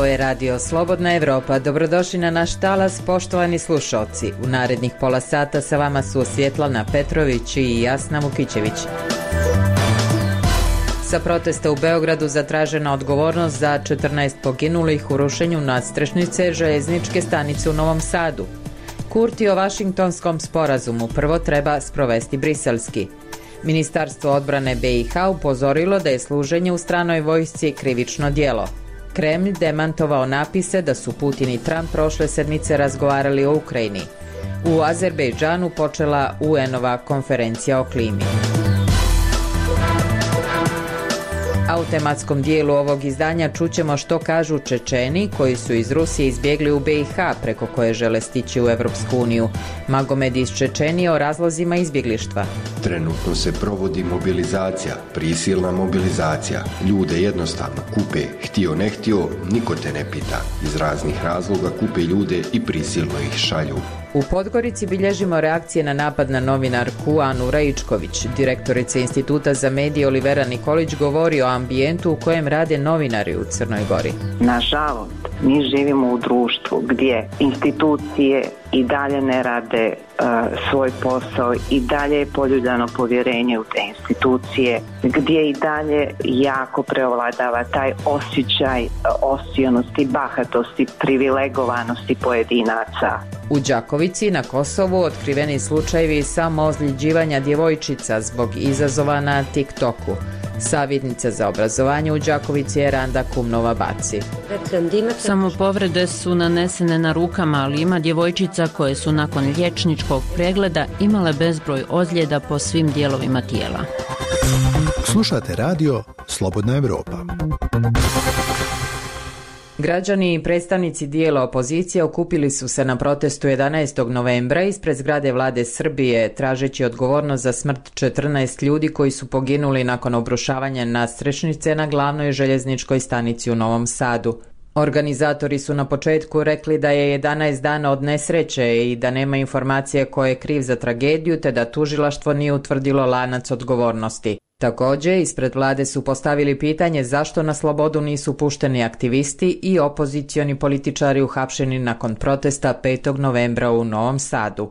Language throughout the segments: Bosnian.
je Radio Slobodna Evropa. Dobrodošli na naš talas, poštovani slušalci. U narednih pola sata sa vama su Svjetlana Petrović i Jasna Vukićević. Sa protesta u Beogradu zatražena odgovornost za 14 poginulih u rušenju nadstrešnice željezničke stanice u Novom Sadu. Kurti o Vašingtonskom sporazumu prvo treba sprovesti briselski. Ministarstvo odbrane BiH upozorilo da je služenje u stranoj vojsci krivično djelo. Kremlj demantovao napise da su Putin i Trump prošle sedmice razgovarali o Ukrajini. U Azerbejdžanu počela UN-ova konferencija o klimi. A u tematskom dijelu ovog izdanja čućemo što kažu Čečeni koji su iz Rusije izbjegli u BiH preko koje žele stići u Evropsku uniju. Magomed iz Čečenije o razlozima izbjeglištva. Trenutno se provodi mobilizacija, prisilna mobilizacija. Ljude jednostavno kupe, htio ne htio, niko te ne pita. Iz raznih razloga kupe ljude i prisilno ih šalju. U Podgorici bilježimo reakcije na napad na novinarku Anu Rajičković. Direktorica Instituta za medije Olivera Nikolić govori o ambijentu u kojem rade novinari u Crnoj Gori. Nažalost, mi živimo u društvu gdje institucije i dalje ne rade svoj posao, i dalje je poljuljano povjerenje u te institucije, gdje i dalje jako preovladava taj osjećaj osionosti, bahatosti, privilegovanosti pojedinaca. U Đakovici na Kosovu otkriveni slučajevi samoozljeđivanja djevojčica zbog izazova na TikToku. Savjetnica za obrazovanje u Đakovici je Randa Kumnova-Baci. Samo povrede su nanesene na rukama, ali ima djevojčica koje su nakon liječničkog pregleda imale bezbroj ozljeda po svim dijelovima tijela. Slušate radio Slobodna Evropa. Građani i predstavnici dijela opozicije okupili su se na protestu 11. novembra ispred zgrade vlade Srbije, tražeći odgovornost za smrt 14 ljudi koji su poginuli nakon obrušavanja nadstrešnice na glavnoj željezničkoj stanici u Novom Sadu. Organizatori su na početku rekli da je 11 dana od nesreće i da nema informacije ko je kriv za tragediju, te da tužilaštvo nije utvrdilo lanac odgovornosti. Također, ispred vlade su postavili pitanje zašto na slobodu nisu pušteni aktivisti i opozicioni političari uhapšeni nakon protesta 5. novembra u Novom Sadu.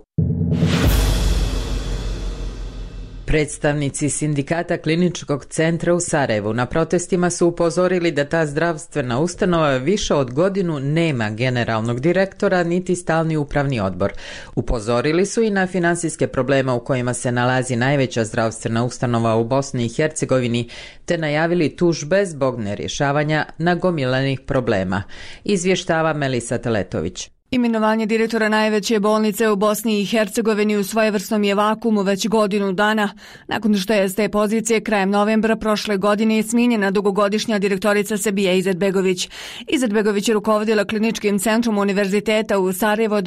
Predstavnici sindikata Kliničkog centra u Sarajevu na protestima su upozorili da ta zdravstvena ustanova više od godinu nema generalnog direktora niti stalni upravni odbor. Upozorili su i na financijske probleme u kojima se nalazi najveća zdravstvena ustanova u Bosni i Hercegovini, te najavili tužbe zbog nerješavanja nagomilanih problema. Izvještava Melisa Teletović. Imenovanje direktora najveće bolnice u Bosni i Hercegovini u svojevrsnom je vakumu već godinu dana, nakon što je s te pozicije krajem novembra prošle godine smijenjena dugogodišnja direktorica Sebija Izetbegović. Izetbegović je rukovodila kliničkim centrom univerziteta u Sarajevu od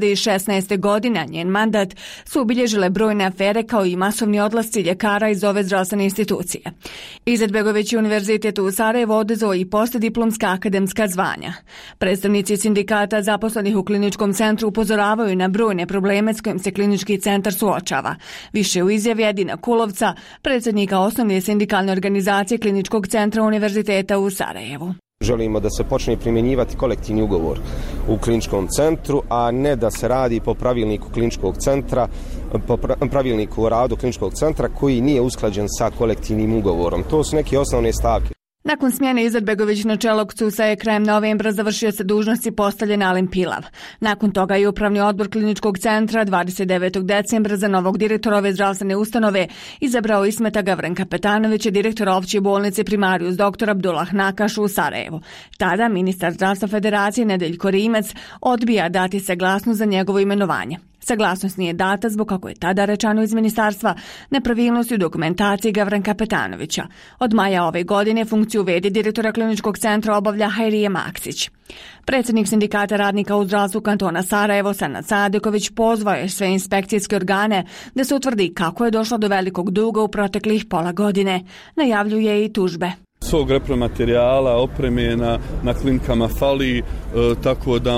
2016. godine, a njen mandat su obilježile brojne afere kao i masovni odlasci ljekara iz ove zdravstvene institucije. Izetbegović je univerzitet u Sarajevu oduzeo i postdiplomska akademska zvanja. Predstavnici sindikata zaposlenih u kliničkom centru upozoravaju na brojne probleme s kojim se klinički centar suočava. Više u izjavi Edina Kulovca, predsjednika osnovne sindikalne organizacije kliničkog centra univerziteta u Sarajevu. Želimo da se počne primjenjivati kolektivni ugovor u kliničkom centru, a ne da se radi po pravilniku kliničkog centra, po pravilniku o radu kliničkog centra koji nije usklađen sa kolektivnim ugovorom. To su neke osnovne stavke. Nakon smjene Izetbegović na čelo KCUS-a je krajem novembra završio se dužnosti postavljen Alen Pilav. Nakon toga je upravni odbor kliničkog centra 29. decembra za novog direktora ove zdravstvene ustanove izabrao Ismeta Gavrenka Petanovića, direktora opće bolnice Primarius dr. Abdullah Nakaš u Sarajevu. Tada ministar zdravstva Federacije Nedeljko Rimec odbija dati saglasnost za njegovo imenovanje. Saglasnost nije data zbog, kako je tada rečeno iz ministarstva, nepravilnosti u dokumentaciji Gavrenka Petanovića. Od maja ove godine funkciju v.d. direktora kliničkog centra obavlja Hajrije Maksić. Predsjednik sindikata radnika u zdravstvu kantona Sarajevo, Sanad Sadeković, pozvao je sve inspekcijske organe da se utvrdi kako je došlo do velikog duga u proteklih pola godine. Najavljuje i tužbe. Svog repromaterijala, opreme na klinikama fali, tako da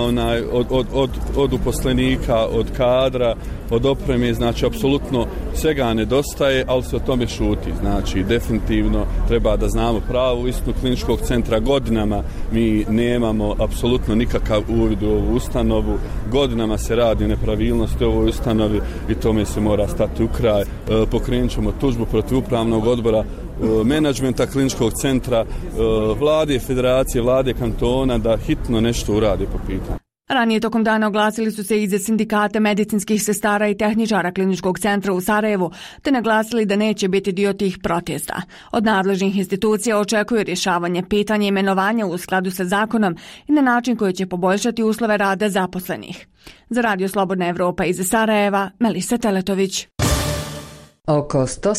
od uposlenika, od kadra, od opreme, znači apsolutno svega nedostaje, ali se o tome šuti. Znači definitivno treba da znamo pravu istinu kliničkog centra. Godinama mi nemamo apsolutno nikakav uvid u ovu ustanovu, godinama se radi nepravilnosti u ovoj ustanovi i tome se mora stati u kraj. Pokrenut ćemo tužbu protiv upravnog odbora, menadžmenta kliničkog centra, vlade federacije, vlade kantona da hitno nešto urade po pitanju. Ranije tokom dana oglasili su se iz sindikata medicinskih sestara i tehničara kliničkog centra u Sarajevu, te naglasili da neće biti dio tih protesta. Od nadležnih institucija očekuju rješavanje pitanja imenovanja u skladu sa zakonom i na način koji će poboljšati uslove rada zaposlenih. Za Radio Slobodna Evropa iz Sarajeva, Melisa Teletović. Oko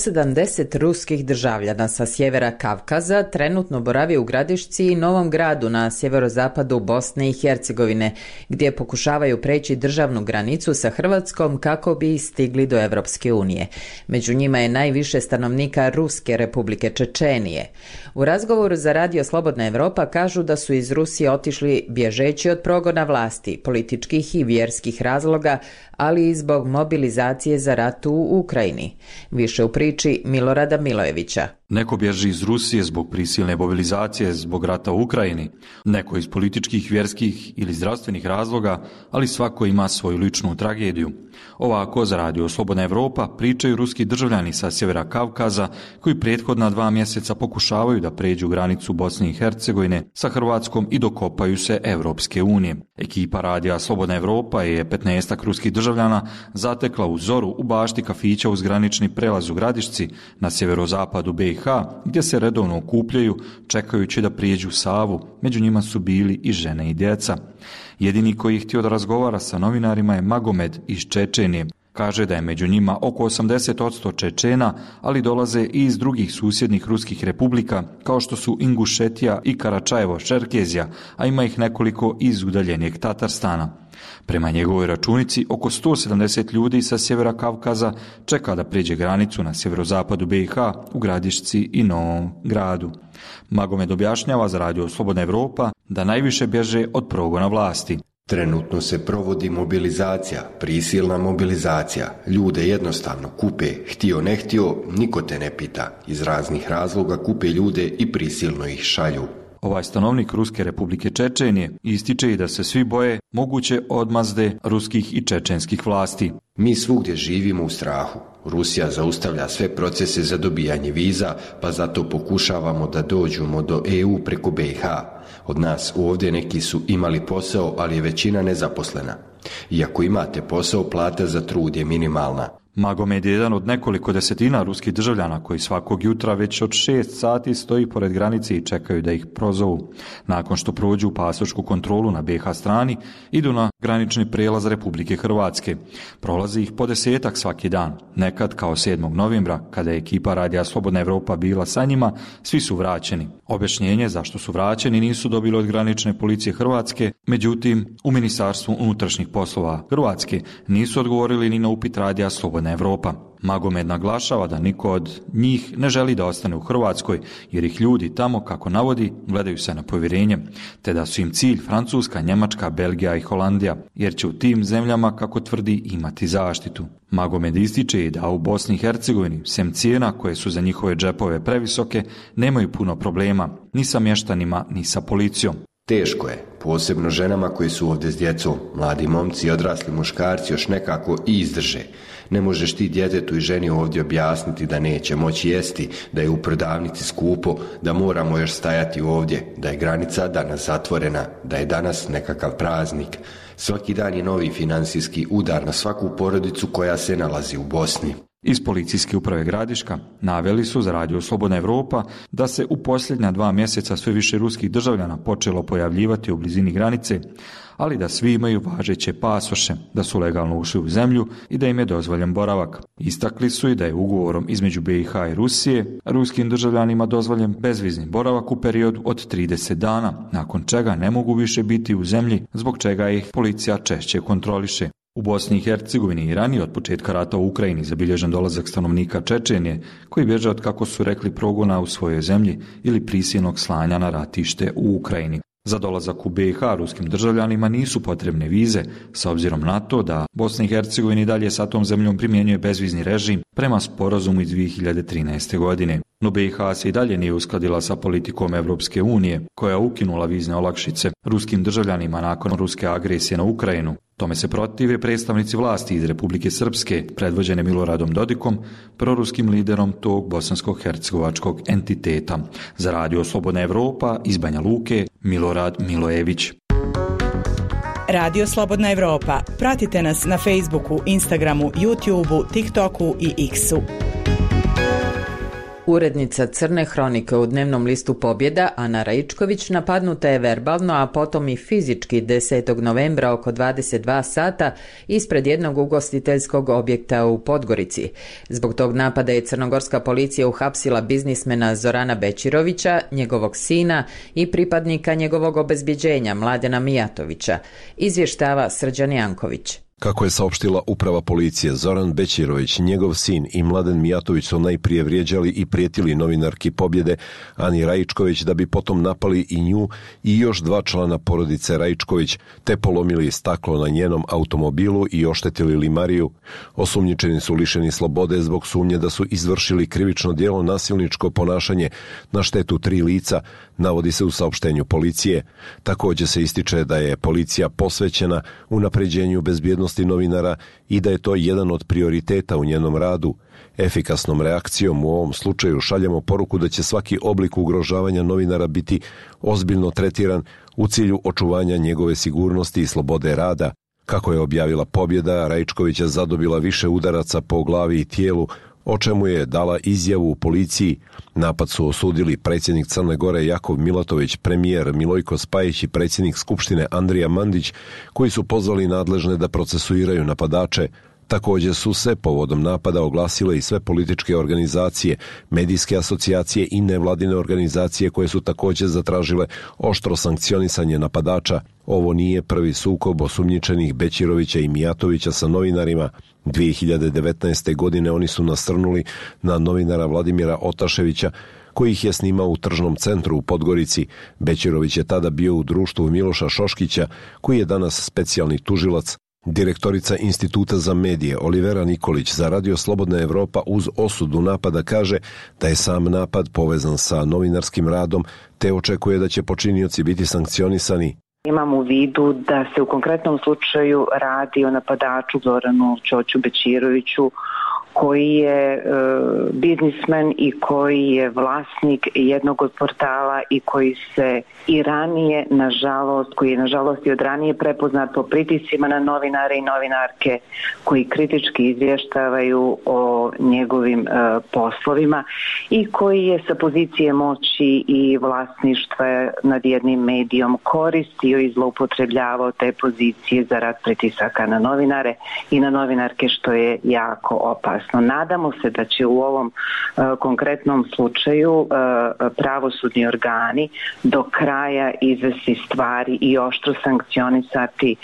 170 ruskih državljana sa sjevera Kavkaza trenutno boravi u Gradišci i Novom Gradu na sjeverozapadu Bosne i Hercegovine, gdje pokušavaju preći državnu granicu sa Hrvatskom kako bi stigli do Europske unije. Među njima je najviše stanovnika Ruske Republike Čečenije. U razgovoru za Radio Slobodna Evropa kažu da su iz Rusije otišli bježeći od progona vlasti, političkih i vjerskih razloga, ali i zbog mobilizacije za rat u Ukrajini. Više u priči Milorada Milojevića. Neko bježi iz Rusije zbog prisilne mobilizacije zbog rata u Ukrajini, neko iz političkih, vjerskih ili zdravstvenih razloga, ali svako ima svoju ličnu tragediju. Ovako za Radio Slobodna Evropa pričaju ruski državljani sa sjevera Kavkaza koji prethodna 2 mjeseca pokušavaju da pređu granicu Bosne i Hercegovine sa Hrvatskom i dokopaju se Europske unije. Ekipa Radija Slobodna Evropa je 15 ruskih državljana zatekla u zoru u bašti kafića uz granični prelaz u Gradišci na sjeverozapadu BiH, gdje se redovno okupljaju čekajući da prijeđu Savu. Među njima su bili i žene i djeca. Jedini koji je htio da razgovara sa novinarima je Magomed iz Čečenije. Kaže da je među njima oko 80% Čečena, ali dolaze i iz drugih susjednih ruskih republika, kao što su Ingušetija i Karačajevo-Čerkezija, a ima ih nekoliko iz udaljenijeg Tatarstana. Prema njegovoj računici, oko 170 ljudi sa sjevera Kavkaza čeka da prijeđe granicu na sjeverozapadu BiH u Gradišci i Novom Gradu. Magomed objašnjava za Radio Slobodna Evropa da najviše bježe od progona vlasti. Trenutno se provodi mobilizacija, prisilna mobilizacija. Ljude jednostavno kupe, htio ne htio, niko te ne pita. Iz raznih razloga kupe ljude i prisilno ih šalju. Ovaj stanovnik Ruske Republike Čečenije ističe i da se svi boje moguće odmazde ruskih i čečenskih vlasti. Mi svugdje živimo u strahu. Rusija zaustavlja sve procese za dobijanje viza, pa zato pokušavamo da dođemo do EU preko BiH. Od nas ovdje neki su imali posao, ali je većina nezaposlena. Iako imate posao, plata za trud je minimalna. Magomed je jedan od nekoliko desetina ruskih državljana koji svakog jutra već od 6 sati stoji pored granice i čekaju da ih prozovu. Nakon što prođu pasošku kontrolu na BiH strani, idu na granični prijelaz Republike Hrvatske. Prolazi ih po 10-ak svaki dan. Nekad, kao 7. novembra, kada je ekipa Radija Slobodna Evropa bila sa njima, svi su vraćeni. Objašnjenje zašto su vraćeni nisu dobili od granične policije Hrvatske, međutim, u Ministarstvu unutrašnjih poslova Hrvatske nisu odgovorili ni na upit Radija Slobodna Evropa. Magomed naglašava da niko od njih ne želi da ostane u Hrvatskoj, jer ih ljudi tamo, kako navodi, gledaju se na povjerenje, te da su im cilj Francuska, Njemačka, Belgija i Holandija, jer će u tim zemljama, kako tvrdi, imati zaštitu. Magomed ističe i da u Bosni i Hercegovini, sem cijena koje su za njihove džepove previsoke, nemaju puno problema, ni sa mještanima, ni sa policijom. Teško je, posebno ženama koji su ovdje s djecom. Mladi momci i odrasli muškarci još nekako i izdrže. Ne možeš ti djetetu i ženi ovdje objasniti da neće moći jesti, da je u prodavnici skupo, da moramo još stajati ovdje, da je granica danas zatvorena, da je danas nekakav praznik. Svaki dan je novi financijski udar na svaku porodicu koja se nalazi u Bosni. Iz policijske uprave Gradiška naveli su za Radio Slobodna Evropa da se u posljednja 2 mjeseca sve više ruskih državljana počelo pojavljivati u blizini granice, ali da svi imaju važeće pasoše, da su legalno ušli u zemlju i da im je dozvoljen boravak. Istakli su i da je ugovorom između BiH i Rusije ruskim državljanima dozvoljen bezvizni boravak u periodu od 30 dana, nakon čega ne mogu više biti u zemlji, zbog čega ih policija češće kontroliše. U Bosni i Hercegovini i ranije od početka rata u Ukrajini zabilježen dolazak stanovnika Čečenije koji bježe od, kako su rekli, progona u svojoj zemlji ili prisilnog slanja na ratište u Ukrajini. Za dolazak u BiH ruskim državljanima nisu potrebne vize, s obzirom na to da Bosna i Hercegovina i dalje sa tom zemljom primjenjuje bezvizni režim prema sporazumu iz 2013. godine. No BiH se i dalje nije uskladila sa politikom Evropske unije, koja je ukinula vizne olakšice ruskim državljanima nakon ruske agresije na Ukrajinu. Tome se protive predstavnici vlasti iz Republike Srpske, predvođene Miloradom Dodikom, proruskim liderom tog bosansko-hercegovačkog entiteta. Za Radio Slobodna Evropa iz Banja Luke, Milorad Milojević. Radio Slobodna Evropa. Pratite nas na Facebooku, Instagramu, YouTubeu, TikToku i X-u. Urednica Crne hronike u dnevnom listu Pobjeda, Ana Raičković, napadnuta je verbalno, a potom i fizički 10. novembra oko 22 sata ispred jednog ugostiteljskog objekta u Podgorici. Zbog tog napada je crnogorska policija uhapsila biznismena Zorana Bećirovića, njegovog sina i pripadnika njegovog obezbjeđenja Mladena Mijatovića, izvještava Srđan Janković. Kako je saopštila uprava policije, Zoran Bećirović, njegov sin i Mladen Mijatović su najprije vrijeđali i prijetili novinarki Pobjede Ani Raičković, da bi potom napali i nju i još 2 člana porodice Raičković, te polomili staklo na njenom automobilu i oštetili limariju. Osumnjičeni su lišeni slobode zbog sumnje da su izvršili krivično djelo nasilničko ponašanje na štetu 3 lica, navodi se u saopštenju policije. Također se ističe da je policija posvećena unapređenju bezbjednosti novinara i da je to jedan od prioriteta u njenom radu. Efikasnom reakcijom u ovom slučaju šaljemo poruku da će svaki oblik ugrožavanja novinara biti ozbiljno tretiran u cilju očuvanja njegove sigurnosti i slobode rada. Kako je objavila Pobjeda, Raičković je zadobila više udaraca po glavi i tijelu, o čemu je dala izjavu u policiji. Napad su osudili predsjednik Crne Gore Jakov Milatović, premijer Milojko Spajić i predsjednik Skupštine Andrija Mandić, koji su pozvali nadležne da procesuiraju napadače. Također su se povodom napada oglasile i sve političke organizacije, medijske asocijacije i nevladine organizacije koje su također zatražile oštro sankcionisanje napadača. Ovo nije prvi sukob osumnjičenih Bećirovića i Mijatovića sa novinarima. 2019. godine oni su nasrnuli na novinara Vladimira Otaševića, koji ih je snimao u tržnom centru u Podgorici. Bećirović je tada bio u društvu Miloša Šoškića, koji je danas specijalni tužilac. Direktorica Instituta za medije Olivera Nikolić za Radio Slobodna Evropa uz osudu napada kaže da je sam napad povezan sa novinarskim radom, te očekuje da će počinioci biti sankcionisani. Imam u vidu da se u konkretnom slučaju radi o napadaču Zoranu Ćoću Bećiroviću, koji je biznismen i koji je vlasnik jednog od portala i koji se i ranije, koji je nažalost i od ranije prepoznat po pritiscima na novinare i novinarke koji kritički izvještavaju o njegovim poslovima i koji je sa pozicije moći i vlasništva nad jednim medijom koristio i zloupotrebljavao te pozicije za rad pritisaka na novinare i na novinarke, što je jako opasno. Nadamo se da će u ovom konkretnom slučaju pravosudni organi do kraja izvesti stvari i oštro sankcionisati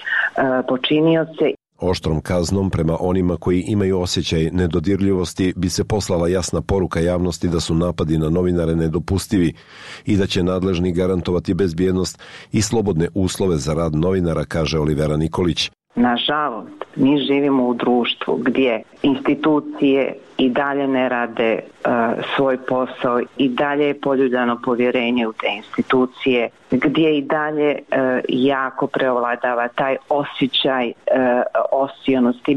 počinioce. Oštrom kaznom prema onima koji imaju osjećaj nedodirljivosti bi se poslala jasna poruka javnosti da su napadi na novinare nedopustivi i da će nadležni garantovati bezbjednost i slobodne uslove za rad novinara, kaže Olivera Nikolić. Nažalost, mi živimo u društvu gdje institucije i dalje ne rade svoj posao, i dalje je poljuljano povjerenje u te institucije, gdje i dalje jako preovladava taj osjećaj osionosti,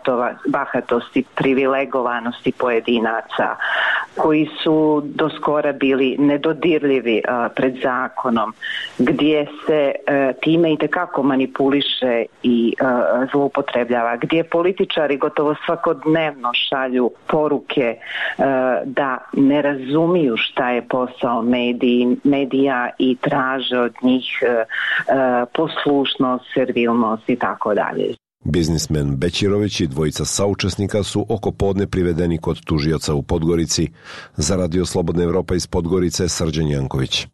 bahatosti, privilegovanosti pojedinaca koji su do skora bili nedodirljivi pred zakonom, gdje se time itekako manipuliše i zloupotrebljava, gdje političari gotovo svakodnevno šalju poruke da ne razumiju šta je posao medija i traže od njih poslušnost, servilnost i tako dalje. Biznismen Bećirović i dvojica saučesnika su oko podne privedeni kod tužioca u Podgorici. Za Radio Slobodna Evropa iz Podgorice, Srđan Janković.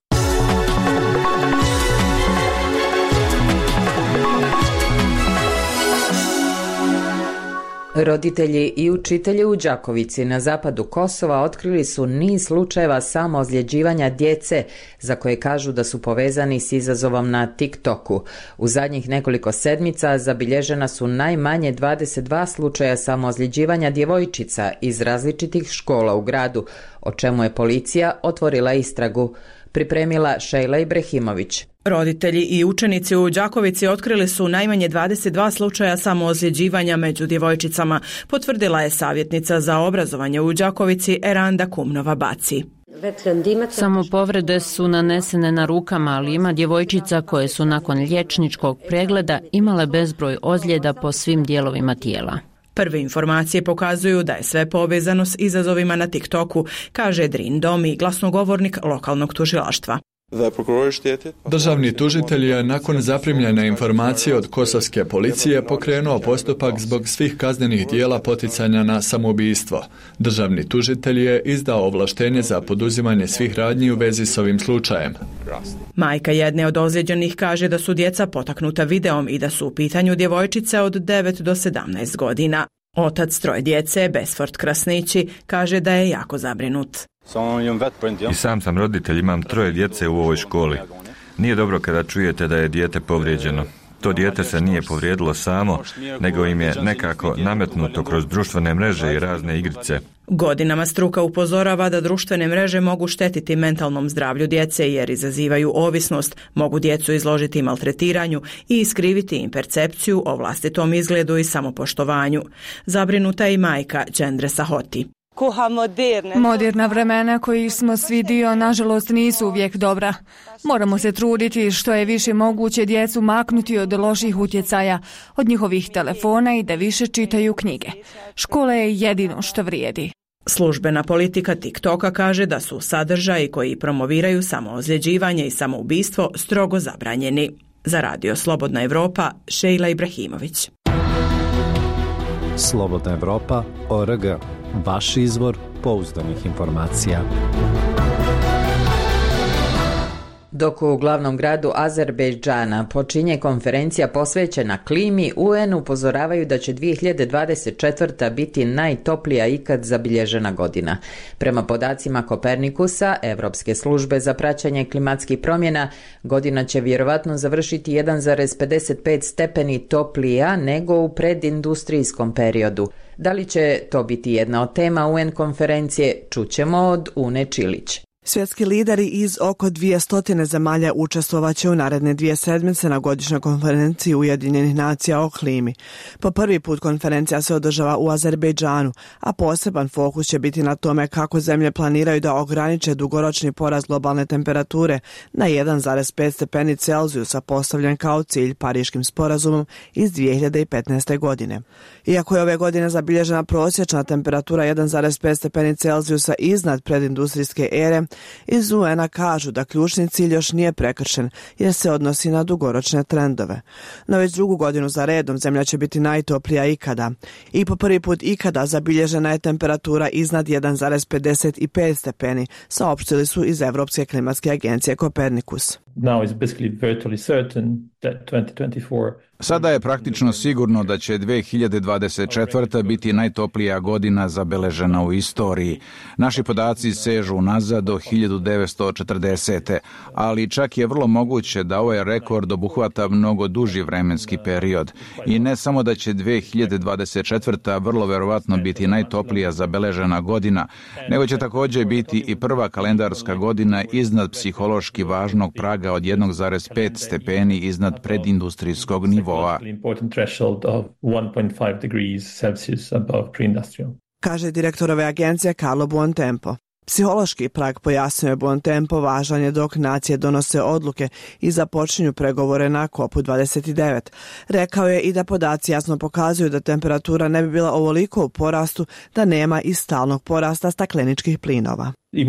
Roditelji i učitelji u Đakovici na zapadu Kosova otkrili su niz slučajeva samoozljeđivanja djece za koje kažu da su povezani s izazovom na TikToku. U zadnjih nekoliko sedmica zabilježena su najmanje 22 slučaja samoozljeđivanja djevojčica iz različitih škola u gradu, o čemu je policija otvorila istragu. Pripremila Šejla Ibrahimović. Roditelji i učenici u Đakovici otkrili su najmanje 22 slučaja samoozljeđivanja među djevojčicama, potvrdila je savjetnica za obrazovanje u Đakovici Eranda Kumnova-Baci. Samopovrede su nanesene na rukama, ali ima djevojčica koje su nakon liječničkog pregleda imale bezbroj ozljeda po svim dijelovima tijela. Prve informacije pokazuju da je sve povezano s izazovima na TikToku, kaže Drin Domi, glasnogovornik lokalnog tužilaštva. Državni tužitelj je nakon zaprimljene informacije od kosovske policije pokrenuo postupak zbog svih kaznenih dijela poticanja na samoubistvo. Državni tužitelj je izdao ovlaštenje za poduzimanje svih radnji u vezi s ovim slučajem. Majka jedne od ozlijeđenih kaže da su djeca potaknuta videom i da su u pitanju djevojčice od 9 do 17 godina. Otac troje djece, Besford Krasnići, kaže da je jako zabrinut. I sam sam roditelj, imam 3 djece u ovoj školi. Nije dobro kada čujete da je dijete povrijeđeno. To dijete se nije povrijedilo samo, nego im je nekako nametnuto kroz društvene mreže i razne igrice. Godinama struka upozorava da društvene mreže mogu štetiti mentalnom zdravlju djece jer izazivaju ovisnost, mogu djecu izložiti maltretiranju i iskriviti im percepciju o vlastitom izgledu i samopoštovanju. Zabrinuta je i majka Đendre Sahoti. Moderna vremena koji smo svi dio, nažalost, nisu uvijek dobra. Moramo se truditi što je više moguće djecu maknuti od loših utjecaja, od njihovih telefona i da više čitaju knjige. Škola je jedino što vrijedi. Službena politika TikToka kaže da su sadržaji koji promoviraju samoozljeđivanje i samoubistvo strogo zabranjeni. Za Radio Slobodna Evropa, Šejla Ibrahimović. Slobodna Evropa.org. Vaš izvor pouzdanih informacija. Dok u glavnom gradu Azerbejdžana počinje konferencija posvećena klimi, UN upozoravaju da će 2024. biti najtoplija ikad zabilježena godina. Prema podacima Kopernikusa, Evropske službe za praćenje klimatskih promjena, godina će vjerovatno završiti 1,55 stepeni toplija nego u predindustrijskom periodu. Da li će to biti jedna od tema UN konferencije, čućemo od Une Čilić. Svjetski lideri iz oko 200 zemalja učestvovaće u naredne 2 sedmice na godišnjoj konferenciji Ujedinjenih nacija o klimi. Po prvi put konferencija se održava u Azerbejdžanu, a poseban fokus će biti na tome kako zemlje planiraju da ograniče dugoročni porast globalne temperature na 1,5 stepeni Celzijusa postavljen kao cilj Pariškim sporazumom iz 2015. godine. Iako je ove godine zabilježena prosječna temperatura 1,5 stepeni Celzijusa iznad predindustrijske ere, iz UN-a kažu da ključni cilj još nije prekršen jer se odnosi na dugoročne trendove. No već drugu godinu za redom zemlja će biti najtoplija ikada. I po prvi put ikada zabilježena je temperatura iznad 1,55 stepeni, saopštili su iz Evropske klimatske agencije Kopernikus. Sada je praktično sigurno da će 2024. biti najtoplija godina zabeležena u istoriji. Naši podaci sežu nazad do 1940. Ali čak je vrlo moguće da ovaj rekord obuhvata mnogo duži vremenski period. I ne samo da će 2024. vrlo verovatno biti najtoplija zabeležena godina, nego će također biti i prva kalendarska godina iznad psihološki važnog praga od 1,5 stepeni iznad predindustrijskog nivoa. Kaže direktor ove agencije Carlo Buontempo. Psihološki prag, pojasnio Buontempo, važan je dok nacije donose odluke i započinju pregovore na COP29. Rekao je i da podaci jasno pokazuju da temperatura ne bi bila ovoliko u porastu da nema i stalnog porasta stakleničkih plinova.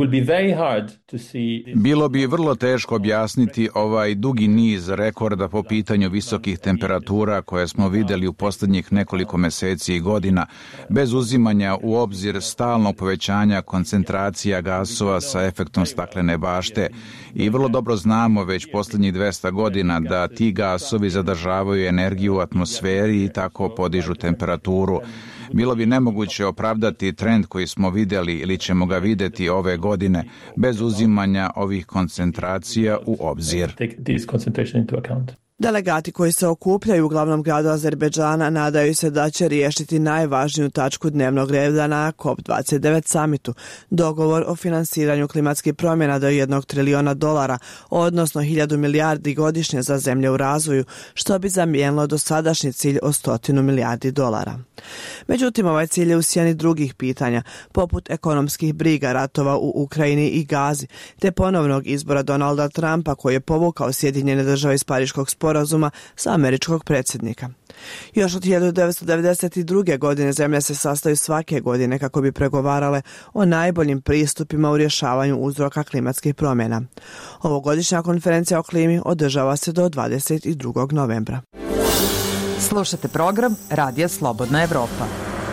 Bilo bi vrlo teško objasniti ovaj dugi niz rekorda po pitanju visokih temperatura koje smo vidjeli u posljednjih nekoliko mjeseci i godina, bez uzimanja u obzir stalnog povećanja koncentracija gasova sa efektom staklene bašte. I vrlo dobro znamo već posljednjih 200 godina da ti gasovi zadržavaju energiju u atmosferi i tako podižu temperaturu. Bilo bi nemoguće opravdati trend koji smo vidjeli ili ćemo ga vidjeti ove godine bez uzimanja ovih koncentracija u obzir. Delegati koji se okupljaju u glavnom gradu Azerbejdžana nadaju se da će riješiti najvažniju tačku dnevnog reda na COP29 samitu, dogovor o finansiranju klimatskih promjena do $1 triliona, odnosno 1000 milijardi godišnje za zemlje u razvoju, što bi zamijenilo dosadašnji cilj od $100 milijardi. Međutim, ovaj cilj je u sjeni drugih pitanja, poput ekonomskih briga, ratova u Ukrajini i Gazi, te ponovnog izbora Donalda Trumpa koji je povukao Sjedinjene Države iz Pariškog sporazuma sa američkog predsjednika. Još od 1992. godine zemlje se sastaju svake godine kako bi pregovarale o najboljim pristupima u rješavanju uzroka klimatskih promjena. Ovogodišnja konferencija o klimi održava se do 22. novembra. Slušate program Radija Slobodna Evropa.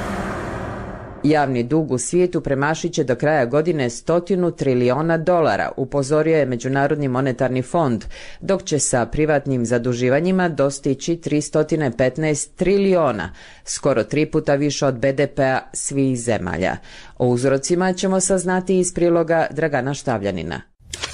Javni dug u svijetu premašit će do kraja godine $100 triliona, upozorio je Međunarodni monetarni fond, dok će sa privatnim zaduživanjima dostići 315 triliona, skoro 3 puta više od BDP-a svih zemalja. O uzrocima ćemo saznati iz priloga Dragana Štavljanina.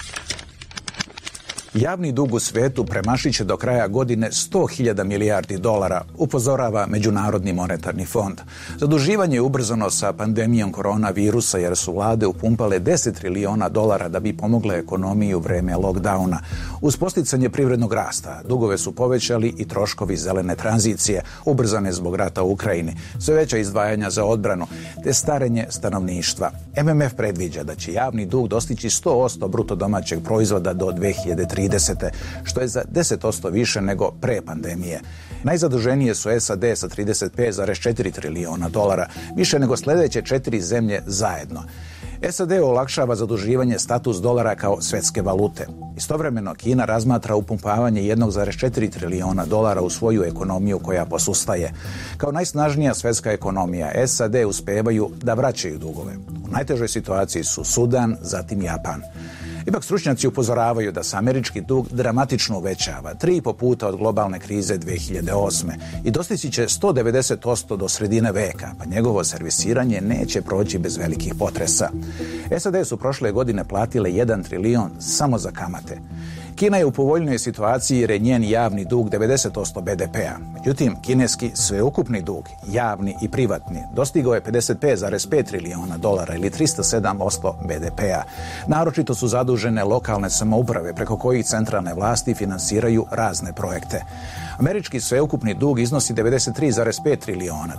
Javni dug u svijetu premašit će do kraja godine $100.000 milijardi, upozorava Međunarodni monetarni fond. Zaduživanje je ubrzano sa pandemijom koronavirusa jer su vlade upumpale $10 triliona da bi pomogle ekonomiji u vreme lockdowna. Uz posticanje privrednog rasta, dugove su povećali i troškovi zelene tranzicije, ubrzane zbog rata u Ukrajini, sve veća izdvajanja za odbranu, te starenje stanovništva. MMF predviđa da će javni dug dostići 100% bruto domaćeg proizvoda do 2030. što je za 10% više nego pre pandemije. Najzaduženije su SAD sa $35,4 triliona, više nego sljedeće 4 zemlje zajedno. SAD olakšava zaduživanje status dolara kao svjetske valute. Istovremeno Kina razmatra upumpavanje $1,4 triliona u svoju ekonomiju koja posustaje. Kao najsnažnija svjetska ekonomija, SAD uspevaju da vraćaju dugove. U najtežoj situaciji su Sudan, zatim Japan. Ipak stručnjaci upozoravaju da se američki dug dramatično uvećava, 3,5 puta od globalne krize 2008. i dostići će 190% do sredine veka, pa njegovo servisiranje neće proći bez velikih potresa. SAD su prošle godine platile $1 trilion samo za kamate. Kina je u povoljnoj situaciji jer je njen javni dug 90% BDP-a. Međutim, kineski sveukupni dug, javni i privatni, dostigao je $55,5 triliona ili 307% BDP-a. Naročito su zadužene lokalne samouprave preko kojih centralne vlasti finansiraju razne projekte. Američki sveukupni dug iznosi $93,5 triliona,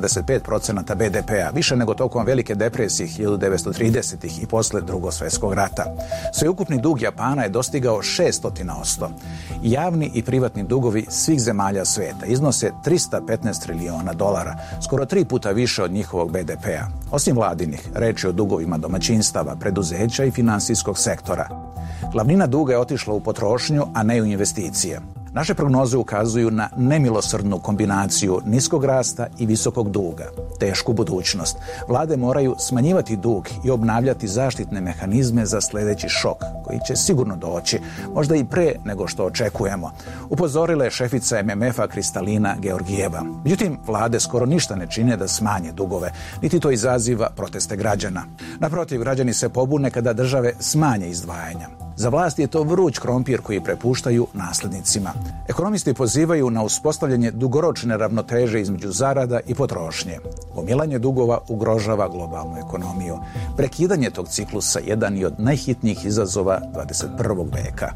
325% BDP-a, više nego tokom Velike depresije 1930-ih i posle Drugog svjetskog rata. Sveukupni dug Japana je dostigao 600%. Javni i privatni dugovi svih zemalja svijeta iznose $315 triliona, skoro 3 puta više od njihovog BDP-a. Osim vladinih, reč je o dugovima domaćinstava, preduzeća i finansijskog sektora. Glavnina duga je otišla u potrošnju, a ne u investicije. Naše prognoze ukazuju na nemilosrdnu kombinaciju niskog rasta i visokog duga, tešku budućnost. Vlade moraju smanjivati dug i obnavljati zaštitne mehanizme za sljedeći šok, koji će sigurno doći, možda i pre nego što očekujemo, upozorila je šefica MMF-a Kristalina Georgijeva. Međutim, vlade skoro ništa ne čine da smanje dugove, niti to izaziva proteste građana. Naprotiv, građani se pobune kada države smanje izdvajanja. Za vlast je to vruć krompir koji prepuštaju nasljednicima. Ekonomisti pozivaju na uspostavljanje dugoročne ravnoteže između zarada i potrošnje. Gomilanje dugova ugrožava globalnu ekonomiju. Prekidanje tog ciklusa jedan je od najhitnijih izazova 21. veka.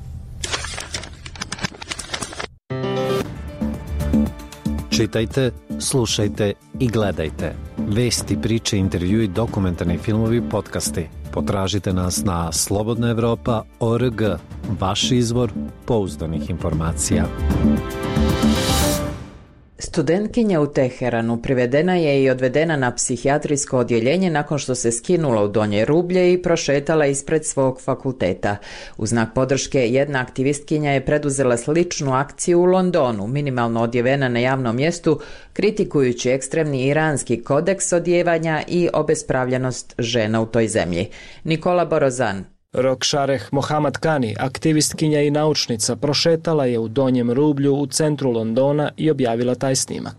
Čitajte, slušajte i gledajte. Vesti, priče, intervjui, dokumentarni filmovi, podcasti. Potražite nas na slobodnaevropa.org, vaš izvor pouzdanih informacija. Studentkinja u Teheranu privedena je i odvedena na psihijatrijsko odjeljenje nakon što se skinula u donje rublje i prošetala ispred svog fakulteta. U znak podrške jedna aktivistkinja je preduzela sličnu akciju u Londonu, minimalno odjevena na javnom mjestu, kritikujući ekstremni iranski kodeks odjevanja i obespravljenost žena u toj zemlji. Nikola Borozan. Rokšareh Mohamad Kani, aktivistkinja i naučnica, prošetala je u donjem rublju u centru Londona i objavila taj snimak.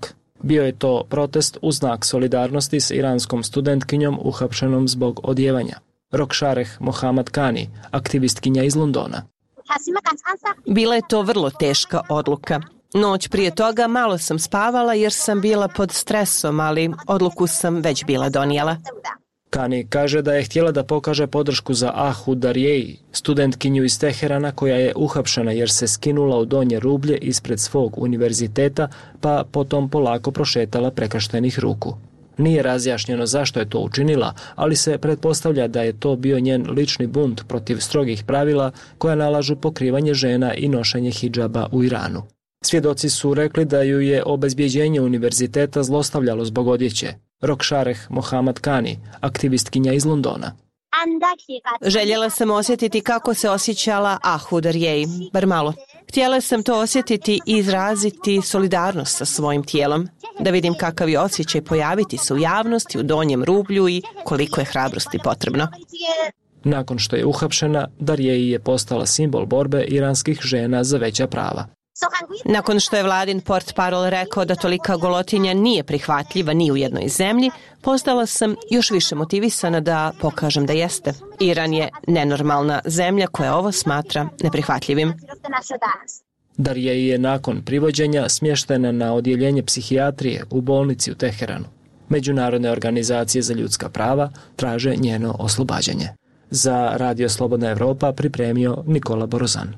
Bio je to protest u znak solidarnosti s iranskom studentkinjom uhapšenom zbog odjevanja. Rokšareh Mohamad Kani, aktivistkinja iz Londona. Bila je to vrlo teška odluka. Noć prije toga malo sam spavala jer sam bila pod stresom, ali odluku sam već bila donijela. Kani kaže da je htjela da pokaže podršku za Ahu Darjeji, studentkinju iz Teherana koja je uhapšena jer se skinula u donje rublje ispred svog univerziteta, pa potom polako prošetala prekrštenih ruku. Nije razjašnjeno zašto je to učinila, ali se pretpostavlja da je to bio njen lični bunt protiv strogih pravila koja nalažu pokrivanje žena i nošenje hidžaba u Iranu. Svjedoci su rekli da ju je obezbjeđenje univerziteta zlostavljalo zbog odjeće. Rokšareh Mohamad Kani, aktivistkinja iz Londona. Željela sam osjetiti kako se osjećala Ahu Darjeji, bar malo. Htjela sam to osjetiti i izraziti solidarnost sa svojim tijelom, da vidim kakav je osjećaj pojaviti se u javnosti u donjem rublju i koliko je hrabrosti potrebno. Nakon što je uhapšena, Darjeji je postala simbol borbe iranskih žena za veća prava. Nakon što je vladin portparol rekao da tolika golotinja nije prihvatljiva ni u jednoj zemlji, postala sam još više motivisana da pokažem da jeste. Iran je nenormalna zemlja koja ovo smatra neprihvatljivim. Darjeji je nakon privođenja smještena na odjeljenje psihijatrije u bolnici u Teheranu. Međunarodne organizacije za ljudska prava traže njeno oslobađanje. Za Radio Slobodna Evropa pripremio Nikola Borozan.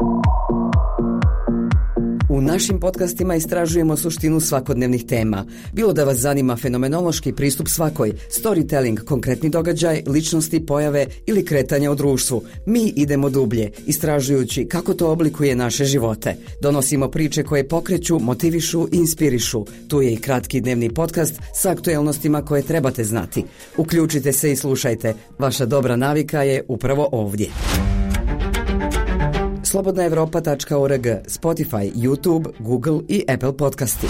U našim podcastima istražujemo suštinu svakodnevnih tema. Bilo da vas zanima fenomenološki pristup svakoj, storytelling, konkretni događaj, ličnosti, pojave ili kretanja u društvu. Mi idemo dublje, istražujući kako to oblikuje naše živote. Donosimo priče koje pokreću, motivišu i inspirišu. Tu je i kratki dnevni podcast sa aktuelnostima koje trebate znati. Uključite se i slušajte. Vaša dobra navika je upravo ovdje. slobodnaevropa.org, Spotify, YouTube, Google i Apple podcasti.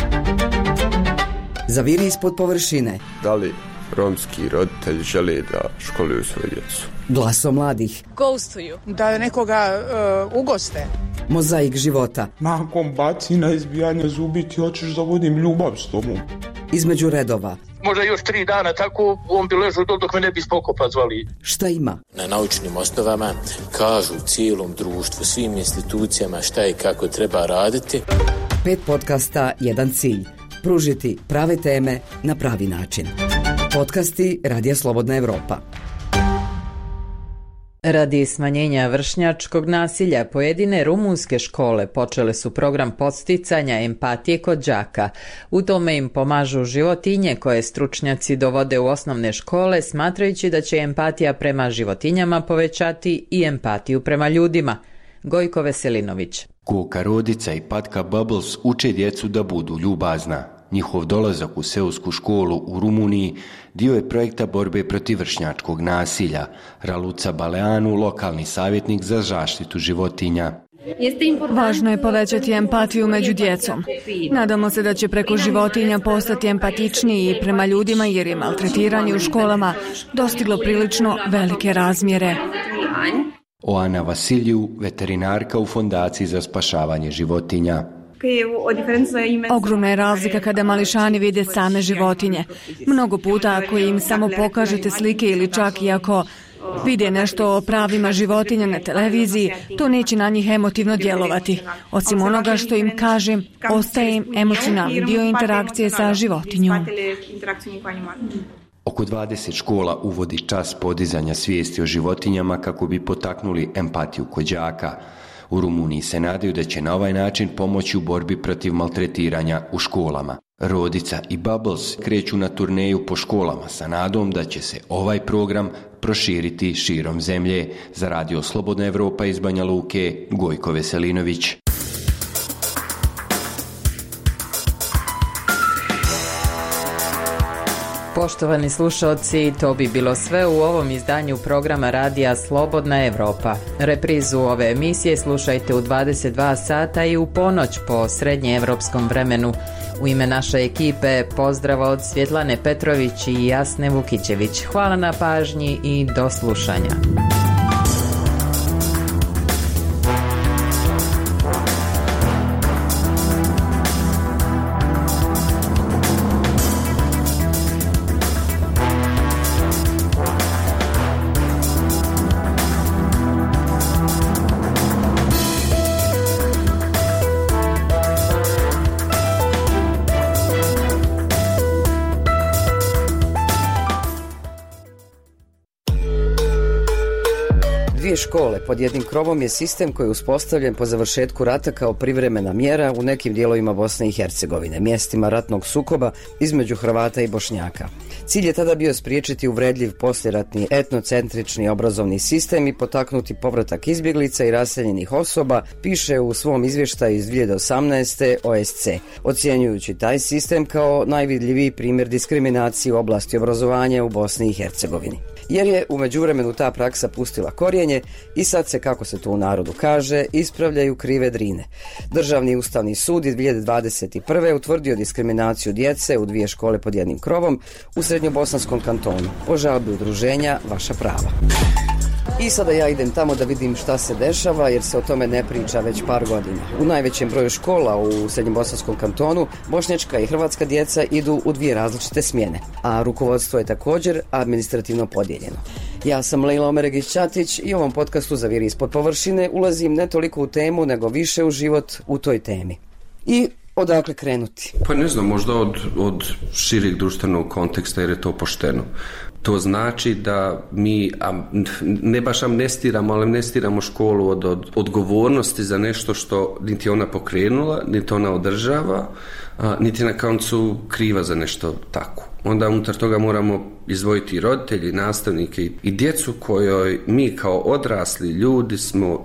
Zaviri ispod površine. Da li romski roditelji žele da školuju svoju djecu? Glaso mladih. Ghostuju. Da nekoga ugoste. Mozaik života. Nakon bacina, izbijanja zubi ti hoćeš da vodim ljubav s tobom. Između redova. Možda još 3 dana tako on bi ležao dok me ne bi spokopa zvali. Šta ima? Na naučnim osnovama kažu cijelom društvu, svim institucijama šta i kako treba raditi. 5 podcasta, jedan cilj. Pružiti prave teme na pravi način. Podcasti Radija Slobodna Evropa. Radi smanjenja vršnjačkog nasilja, pojedine rumunske škole počele su program podsticanja empatije kod đaka. U tome im pomažu životinje koje stručnjaci dovode u osnovne škole, smatrajući da će empatija prema životinjama povećati i empatiju prema ljudima. Gojko Veselinović. Koka Rodica i Patka Bubbles uče djecu da budu ljubazna. Njihov dolazak u seosku školu u Rumuniji dio je projekta borbe protiv vršnjačkog nasilja. Raluca Baleanu, lokalni savjetnik za zaštitu životinja. Važno je povećati empatiju među djecom. Nadamo se da će preko životinja postati empatičniji prema ljudima jer je maltretiranje u školama dostiglo prilično velike razmjere. Oana Vasiliju, veterinarka u Fondaciji za spašavanje životinja. Ogromna je razlika kada mališani vide same životinje. Mnogo puta ako im samo pokažete slike ili čak i ako vide nešto o pravima životinja na televiziji, to neće na njih emotivno djelovati. Osim onoga što im kažem, ostaje im emocionalni dio interakcije sa životinjom. Oko 20 škola uvodi čas podizanja svijesti o životinjama kako bi potaknuli empatiju kod đaka. U Rumuniji se nadaju da će na ovaj način pomoći u borbi protiv maltretiranja u školama. Rodica i Bubbles kreću na turneju po školama sa nadom da će se ovaj program proširiti širom zemlje. Za Radio Slobodna Evropa iz Banja Luke, Gojko Veselinović. Poštovani slušalci, to bi bilo sve u ovom izdanju programa Radija Slobodna Evropa. Reprizu ove emisije slušajte u 22 sata i u ponoć po srednjeevropskom vremenu. U ime naše ekipe pozdrava od Svjetlane Petrović i Jasne Vukićević. Hvala na pažnji i do slušanja. Dvije škole pod jednim krovom je sistem koji je uspostavljen po završetku rata kao privremena mjera u nekim dijelovima Bosne i Hercegovine, mjestima ratnog sukoba između Hrvata i Bošnjaka. Cilj je tada bio spriječiti uvredljiv poslijeratni etnocentrični obrazovni sistem i potaknuti povratak izbjeglica i raseljenih osoba, piše u svom izvještaju iz 2018. OSC, ocjenjujući taj sistem kao najvidljiviji primjer diskriminacije u oblasti obrazovanja u Bosni i Hercegovini. Jer je u međuvremenu ta praksa pustila korijenje i sad se, kako se to u narodu kaže, ispravljaju krive drine. Državni ustavni sud je 2021. utvrdio diskriminaciju djece u dvije škole pod jednim krovom u Srednjobosanskom kantonu po žalbi udruženja Vaša prava. I sada ja idem tamo da vidim šta se dešava, jer se o tome ne priča već par godina. U najvećem broju škola u Srednjobosanskom kantonu bošnjačka i hrvatska djeca idu u dvije različite smjene, a rukovodstvo je također administrativno podijeljeno. Ja sam Lejla Omeregić-Ćatić i u ovom podcastu Za vir ispod površine ulazim ne toliko u temu, nego više u život u toj temi. I odakle krenuti? Pa ne znam, možda od šireg društvenog konteksta, jer je to pošteno. To znači da mi, ne baš amnestiramo, ali amnestiramo školu od odgovornosti za nešto što niti ona pokrenula, niti ona održava, niti na koncu kriva za nešto tako. Onda unutar toga moramo izdvojiti roditelji, nastavnike i djecu kojoj mi kao odrasli ljudi smo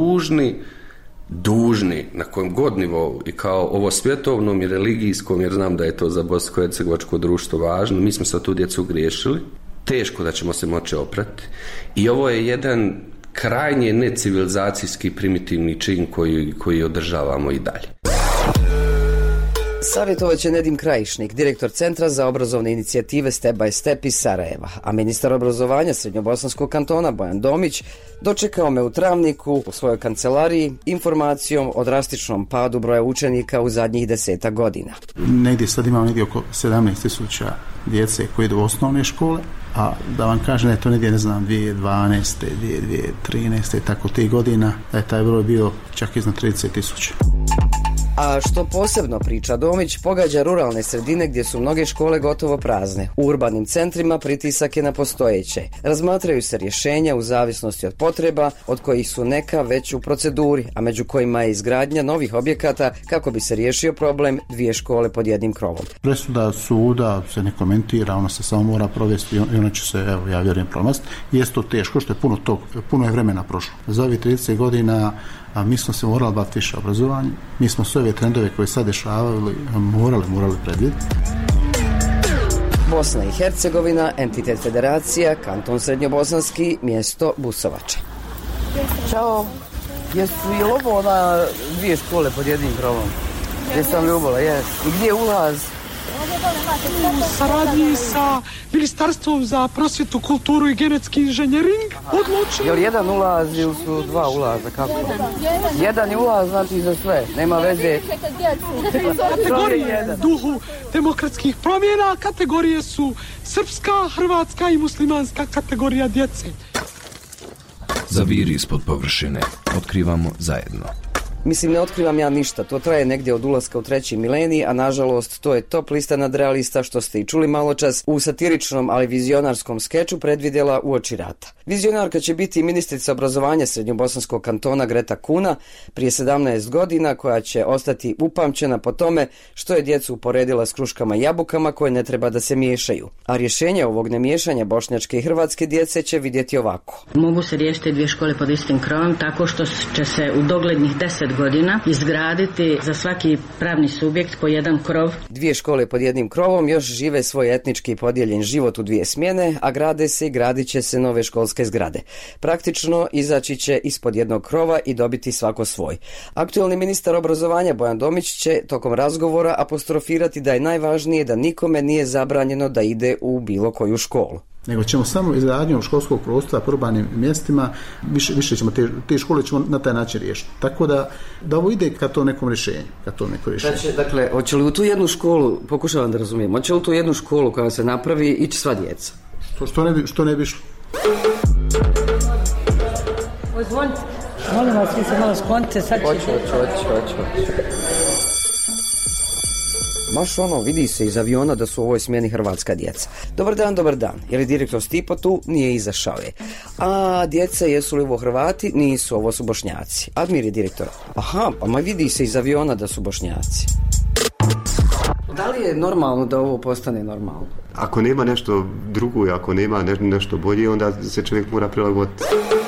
dužni na kojem god nivou i kao ovo svjetovnom i religijskom, jer znam da je to za bosansko-hercegovačko društvo važno, mi smo sa tu djecu griješili, teško da ćemo se moći oprati i ovo je jedan krajnje necivilizacijski primitivni čin koji održavamo i dalje. Savjetovat će Nedim Krajišnik, direktor Centra za obrazovne inicijative Step by Step iz Sarajeva, a ministar obrazovanja Srednjobosanskog kantona Bojan Domić dočekao me u Travniku u svojoj kancelariji informacijom o drastičnom padu broja učenika u zadnjih 10 godina. Negdje sad imamo oko 17.000 djece koji idu u osnovne škole, a da vam kažem da je to negdje, ne znam, 2012. 2013. tako tih godina, da je taj broj bio čak iznad 30.000. A što posebno priča Domić, pogađa ruralne sredine gdje su mnoge škole gotovo prazne. U urbanim centrima pritisak je na postojeće. Razmatraju se rješenja u zavisnosti od potreba, od kojih su neka već u proceduri, a među kojima je izgradnja novih objekata kako bi se riješio problem dvije škole pod jednim krovom. Presuda suda se ne komentira, ona se samo mora provesti i ona će se, evo, ja vjerujem, promasti. Jest to teško, što je puno je vremena prošlo. Za ovih 30 godina a mi smo se morali baviti više obrazovanje. Mi smo sve ove trendove koje sad dešavali morali predvidjeti. Bosna i Hercegovina, entitet federacija, kanton Srednjobosanski, mjesto Busovača. Ćao, jesu i ovo ona dvije škole pod jednim krovom? Jesam ljubila, jes. I gdje je ulaz? U saradnji sa Ministarstvom za prosvjetu, kulturu i genetski inženjering odlučili. Jel jedan ulaz ili su dva ulaza? Kako? Jedan je ulaz, znači za sve. Nema veze. Kategorije duhu demokratskih promjena, kategorije su srpska, hrvatska i muslimanska kategorija djece. Za vir ispod površine otkrivamo zajedno. Mislim, ne otkrivam ja ništa, to traje negdje od ulaska u 3. milenij, a nažalost to je top lista nadrealista što ste i čuli malo čas u satiričnom, ali vizionarskom skeču predvidjela uoči rata. Vizionarka će biti ministrica obrazovanja Srednjobosanskog kantona Greta Kuna prije 17 godina, koja će ostati upamćena po tome što je djecu uporedila s kruškama i jabukama koje ne treba da se miješaju. A rješenje ovog nemiješanja bošnjačke i hrvatske djece će vidjeti ovako. Mogu se riješiti dvije škole pod istim krovom tako što će se u doglednih 10 godina izgraditi za svaki pravni subjekt po jedan krov. Dvije škole pod jednim krovom još žive svoj etnički podijeljen život u dvije smjene, a grade se i gradit će se nove školske zgrade. Praktično izaći će ispod jednog krova i dobiti svako svoj. Aktualni ministar obrazovanja Bojan Domić će tokom razgovora apostrofirati da je najvažnije da nikome nije zabranjeno da ide u bilo koju školu. Nego ćemo samo izgradnjom školskog prostora po urbanim mjestima, više ćemo te škole ćemo na taj način riješiti. Tako da ovo ide ka to nekom rješenju. Dakle, hoće li u tu jednu školu, pokušavam da razumijem, hoće li u tu jednu školu koja se napravi ići sva djeca? Što ne bi išlo? Pozvonite. Molim vas, vi se malo sklonite, sad ćete. Hoću. Maš vidi se iz aviona da su u ovoj smjeni hrvatska djeca. Dobar dan. Je li direktor Stipo tu? Nije, izašao je. A djeca, jesu li ovo Hrvati? Nisu, ovo su Bošnjaci. Admir je direktor. Aha, pa vidi se iz aviona da su Bošnjaci. Da li je normalno da ovo postane normalno? Ako nema nešto drugo, ako nema nešto bolje, onda se čovjek mora prilagoditi.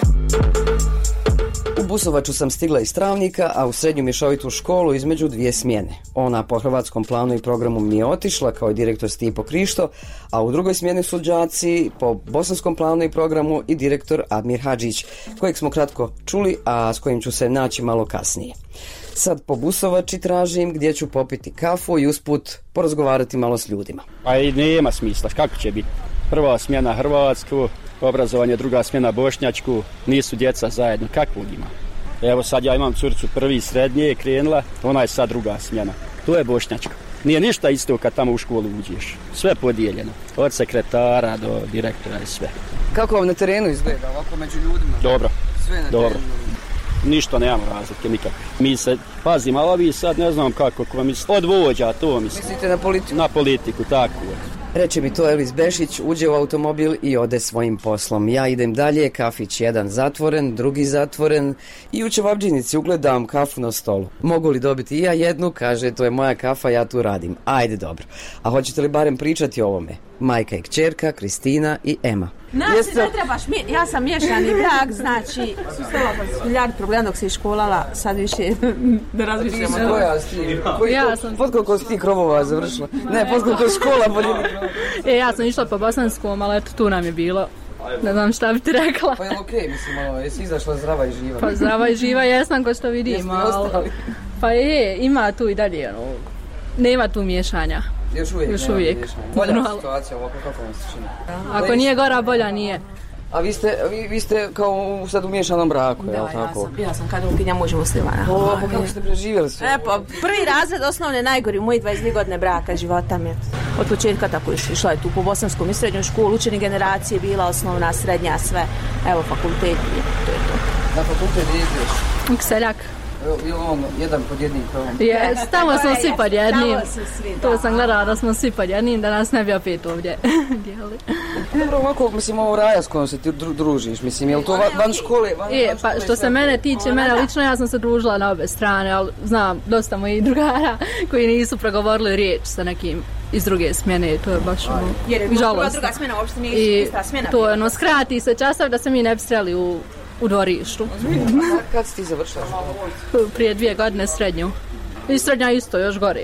U Busovaču sam stigla iz Travnika, a u srednju mješovitu školu između 2 smjene. Ona po hrvatskom planu i programu mi je otišla kao i direktor Stipo Krišto, a u drugoj smjeni su đaci po bosanskom planu i programu i direktor Admir Hadžić, kojeg smo kratko čuli, a s kojim ću se naći malo kasnije. Sad po Busovači tražim gdje ću popiti kafu i usput porazgovarati malo s ljudima. A i nema smisla, kako će biti? Prva smjena hrvatsku, obrazovanje, druga smjena bošnjačku, nisu djeca zajedno, kako njima? Evo sad ja imam curicu prvi srednje je krenula, ona je sad druga smjena, to je bošnjačka. Nije ništa isto kad tamo u školu uđeš, sve podijeljeno, od sekretara do direktora i sve. Kako vam na terenu izgleda, ovako među ljudima? Dobro, sve na dobro. Terenu. Ništa nemamo razlike nikakve. Mi se pazimo, ali vi sad ne znam kako od vođa, to mislim. Mislite na politiku? Na politiku, tako. Reče mi to Elvis Bešić, uđe u automobil i ode svojim poslom. Ja idem dalje, kafić jedan zatvoren, drugi zatvoren i u čevabdžinici ugledam kafu na stolu. Mogu li dobiti i ja jednu? Kaže, to je moja kafa, ja tu radim. Ajde, dobro. A hoćete li barem pričati o ovome? Majka i kćerka, Kristina i Ema. Znači, ne trebaš, ja sam miješani brak, znači, susrela sam milijard problema dok se i školala, sad više da razmišljamo. Koja si ti? Pod koliko si ti krovova završila? Ne, pod koliko je škola bolje. Ja sam išla po bosanskom, ali eto, tu nam je bilo. Ne znam šta bi ti rekla. Pa je okej, mislim, jesi izašla zdrava i živa? Pa zdrava i živa jesam, ko što vidim. Pa ima tu i dalje, nema tu miješanja. Još uvijek. Bolja situacija ovako, kako vam se čini? Ako nije gora, bolja nije. A vi ste kao sad u miješanom braku, je li tako? Ja sam kadulkinja muž muslimana. Pa kako ste preživjeli sve? Pa prvi razred osnovne najgori, moji 22 godine braka života mi je. Od početka tako išla je tu po bosanskom i srednjoj školu, učeni generacije bila osnovna, srednja, sve. Evo fakultet, to je to. Na fakultet gdje ideš? Seljak. Ili jedan pod jednim krovom? Tamo smo svi pod jednim. To sam gledala da smo svi pod jednim, da nas ne bi opet ovdje dijeli. Dobro, ovako, mislim, ovo raja s kojom se ti družiš, mislim, je li to van škole? Pa što se mene tiče, mene lično, ja sam se družila na obe strane, ali znam dosta mojih drugara koji nisu progovorili riječ sa nekim iz druge smjene, to je baš žalostno. Druga smjena uopšte nije ista smjena. To skrati se časav da se mi ne bi sreli u dvorištu. Kad si ti završila? Prije 2 godine srednju. I srednja isto, još gore.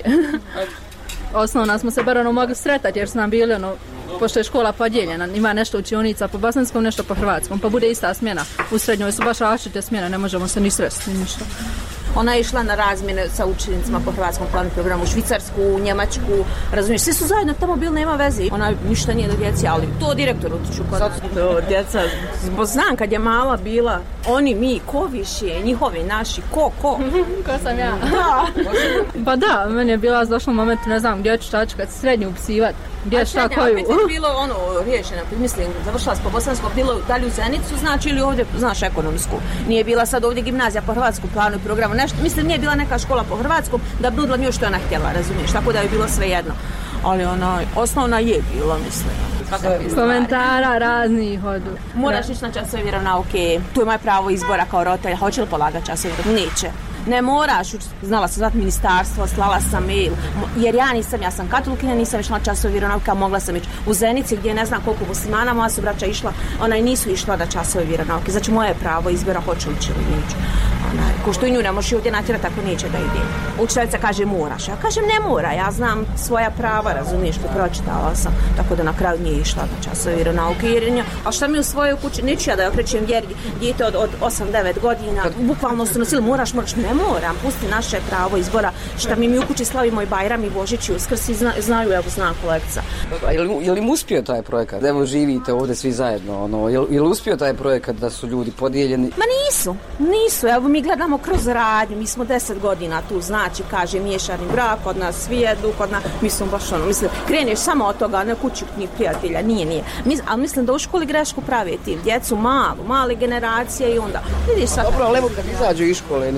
Osnovna smo se bar mogli sretati jer su nam bili pošto je škola podijeljena, ima nešto učionica po bosanskom, nešto po hrvatskom, pa bude ista smjena. U srednjoj su baš različite smjene, ne možemo se ni sresti, ni ništa. Ona je išla na razmjene sa učenicima po hrvatskom planu programu u Švicarsku, u Njemačku, razumiješ, svi su zajedno tamo bili, nema veze. Ona ništa nije do djeci, ali to direktor utiču kod djeca. Znam kad je mala bila, oni, mi, ko više, njihovi, naši, ko? Ko sam ja? Da. Pa da, meni je bila došla moment, ne znam, gdje ću šta ću kad srednju upsivati. Gdje šta koju? Opet je bilo riješeno, mislim, završila po bosanskom, bilo dalje u Zenicu, znači, ili ovdje, znaš, ekonomsku. Nije bila sad ovdje gimnazija po hrvatskom planu i programu, nešto, mislim, nije bila neka škola po hrvatskom, da bi nudila nju što je ona htjela, razumiješ, tako da je bilo sve jedno. Ali osnovna je bila, mislim. Komentara raznih od... Moraš ići na časove vjeronauke, tu je moje pravo izbora kao roditelja, hoće li polagati časove vjeronauke? Neće. Ne moraš, znala sam zvati ministarstvo, slala sam mail, jer ja sam katolikinja, nisam išla na časove vjeronauke, mogla sam ići u Zenici gdje ne znam koliko muslimana, moja su braća išla, nisu išla na časove vjeronauke, znači moje je pravo izbora, hoće li ili neću. Ko što i nju ne možeš ovdje natjerati ako neće da ide. Učiteljica kaže moraš, ja kažem ne mora, ja znam svoja prava, razumiješ, što pročitala sam, tako da na kraju nije išla na časove vjeronauke. A šta mi u svojoj kući, neću ja da okrećem vjeri, dijete od 8-9 godina, bukvalno su nosili, moraš, ne moram, pusti naše pravo izbora, šta mi u kući slavimo i Bajram i Božić i Uskrs i znaju, evo zna kolekca. Je li im uspio taj projekat? Evo živite ovdje svi zajedno, je li uspio taj projekat da su ljudi podijeljeni? Ma nisu, evo mi gledamo kroz radnju, mi smo 10 godina tu, znači, kaže, miješani brak, kod nas svi jedu, kod nas, mislim, baš mislim, kreneš samo od toga, ne kući ni prijatelja, nije. Ali mislim da u školi grešku prave tim, djecu male generacije i onda, vidiš sad... Dobro, ali evo kad izađu iz škole, mislim, sad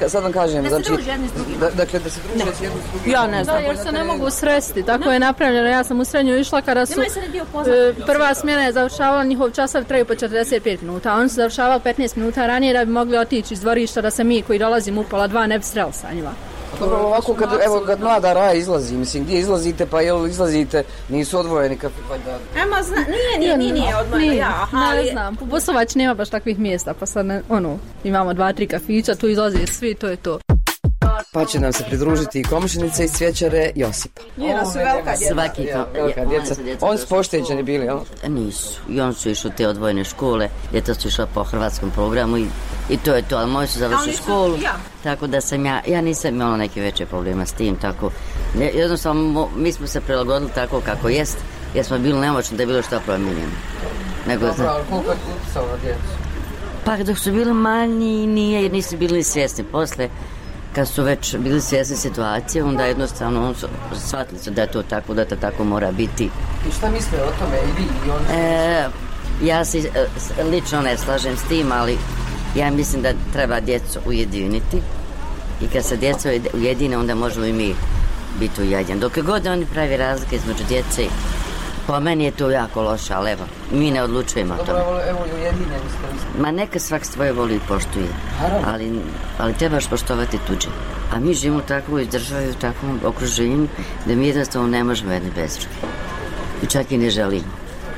sad vam kažem, da znači, se druži jedni s drugim. Dakle, da se druži s jednim s drugim. Ja ne znam. Da, jer se ne mogu sresti, tako je napravljeno. Ja sam u srednju išla kada su prva smjena je završavala, njihov časovi traju po 45 minuta, a oni su završavali 15 minuta ranije da bi mogli otići iz dvorišta, da se mi koji dolazimo u pola 2 ne bi sreli sa njima. Dobro, ovako kad mlada Raja izlazi, mislim, gdje izlazite, pa jel izlazite, nisu odvojeni kafe, pa da... Nije odvojeno, ne znam, Bosovać nema baš takvih mjesta, pa sad imamo 2-3 kafića, tu izlazi svi, to je to. Pa će nam se pridružiti i komšinica iz Cvjećare Josipa. Njena su velika djeca. Svaki velika djeca. Oni su pošteđeni bili, jel? Nisu. I oni su išli u te odvojene škole, djeca su išla po hrvatskom programu i to je to, ali moji su završili školu. Tako da sam ja nisam imala neke veće problema s tim, tako. Jednostavno, mi smo se prilagodili tako kako jest, jer smo bili nemoćni da je bilo što promijenjeno. Dobro, ali koliko je utjecalo na djecu? Pa dok su bili manji, nije, jer nisu bili svjesni. Posle, kad su već bili svjesni situacije, onda jednostavno shvatili su da je to tako, da to tako mora biti. I šta misle o tome i vi i oni? Ja se lično ne slažem s tim, ali ja mislim da treba djecu ujediniti i kad se djeca ujedine, onda možemo i mi biti ujedinjeni. Dok god oni pravi razlike između djece, po meni je to jako loše, ali evo, mi ne odlučujemo o tome. Dobro, evo ujedinjeni ste. Ma neka svak svoje voli i poštuje, ali trebaš poštovati tuđe. A mi živimo u takvoj državi, u takvom okruženju, da mi jednostavno ne možemo jedni bez druge. I čak i ne želimo.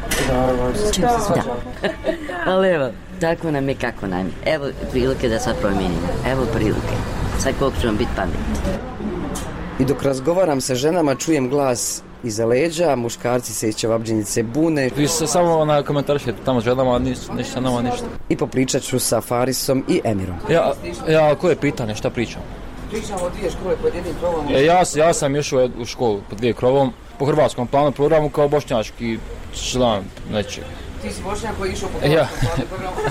Da. Ali evo, tako nam je kako nam je. Evo prilike da sad promijenimo. Evo prilike. Sad koliko ćemo biti pametni. I dok razgovaram sa ženama, čujem glas iza leđa, muškarci se iz Čevabdžinice bune. Vi se samo komentarišete tamo s ženama, ništa nama ništa. I popričat ću sa Farisom i Emirom. Ja, koje pitanje, šta pričam? Pričamo o 2 škole pod jednim krovom. Ja sam išao u školu pod 2 krovom, po hrvatskom planu programu kao bošnjački član nečeg. Ti si Bošnjak koji je išao po hrvatskom planu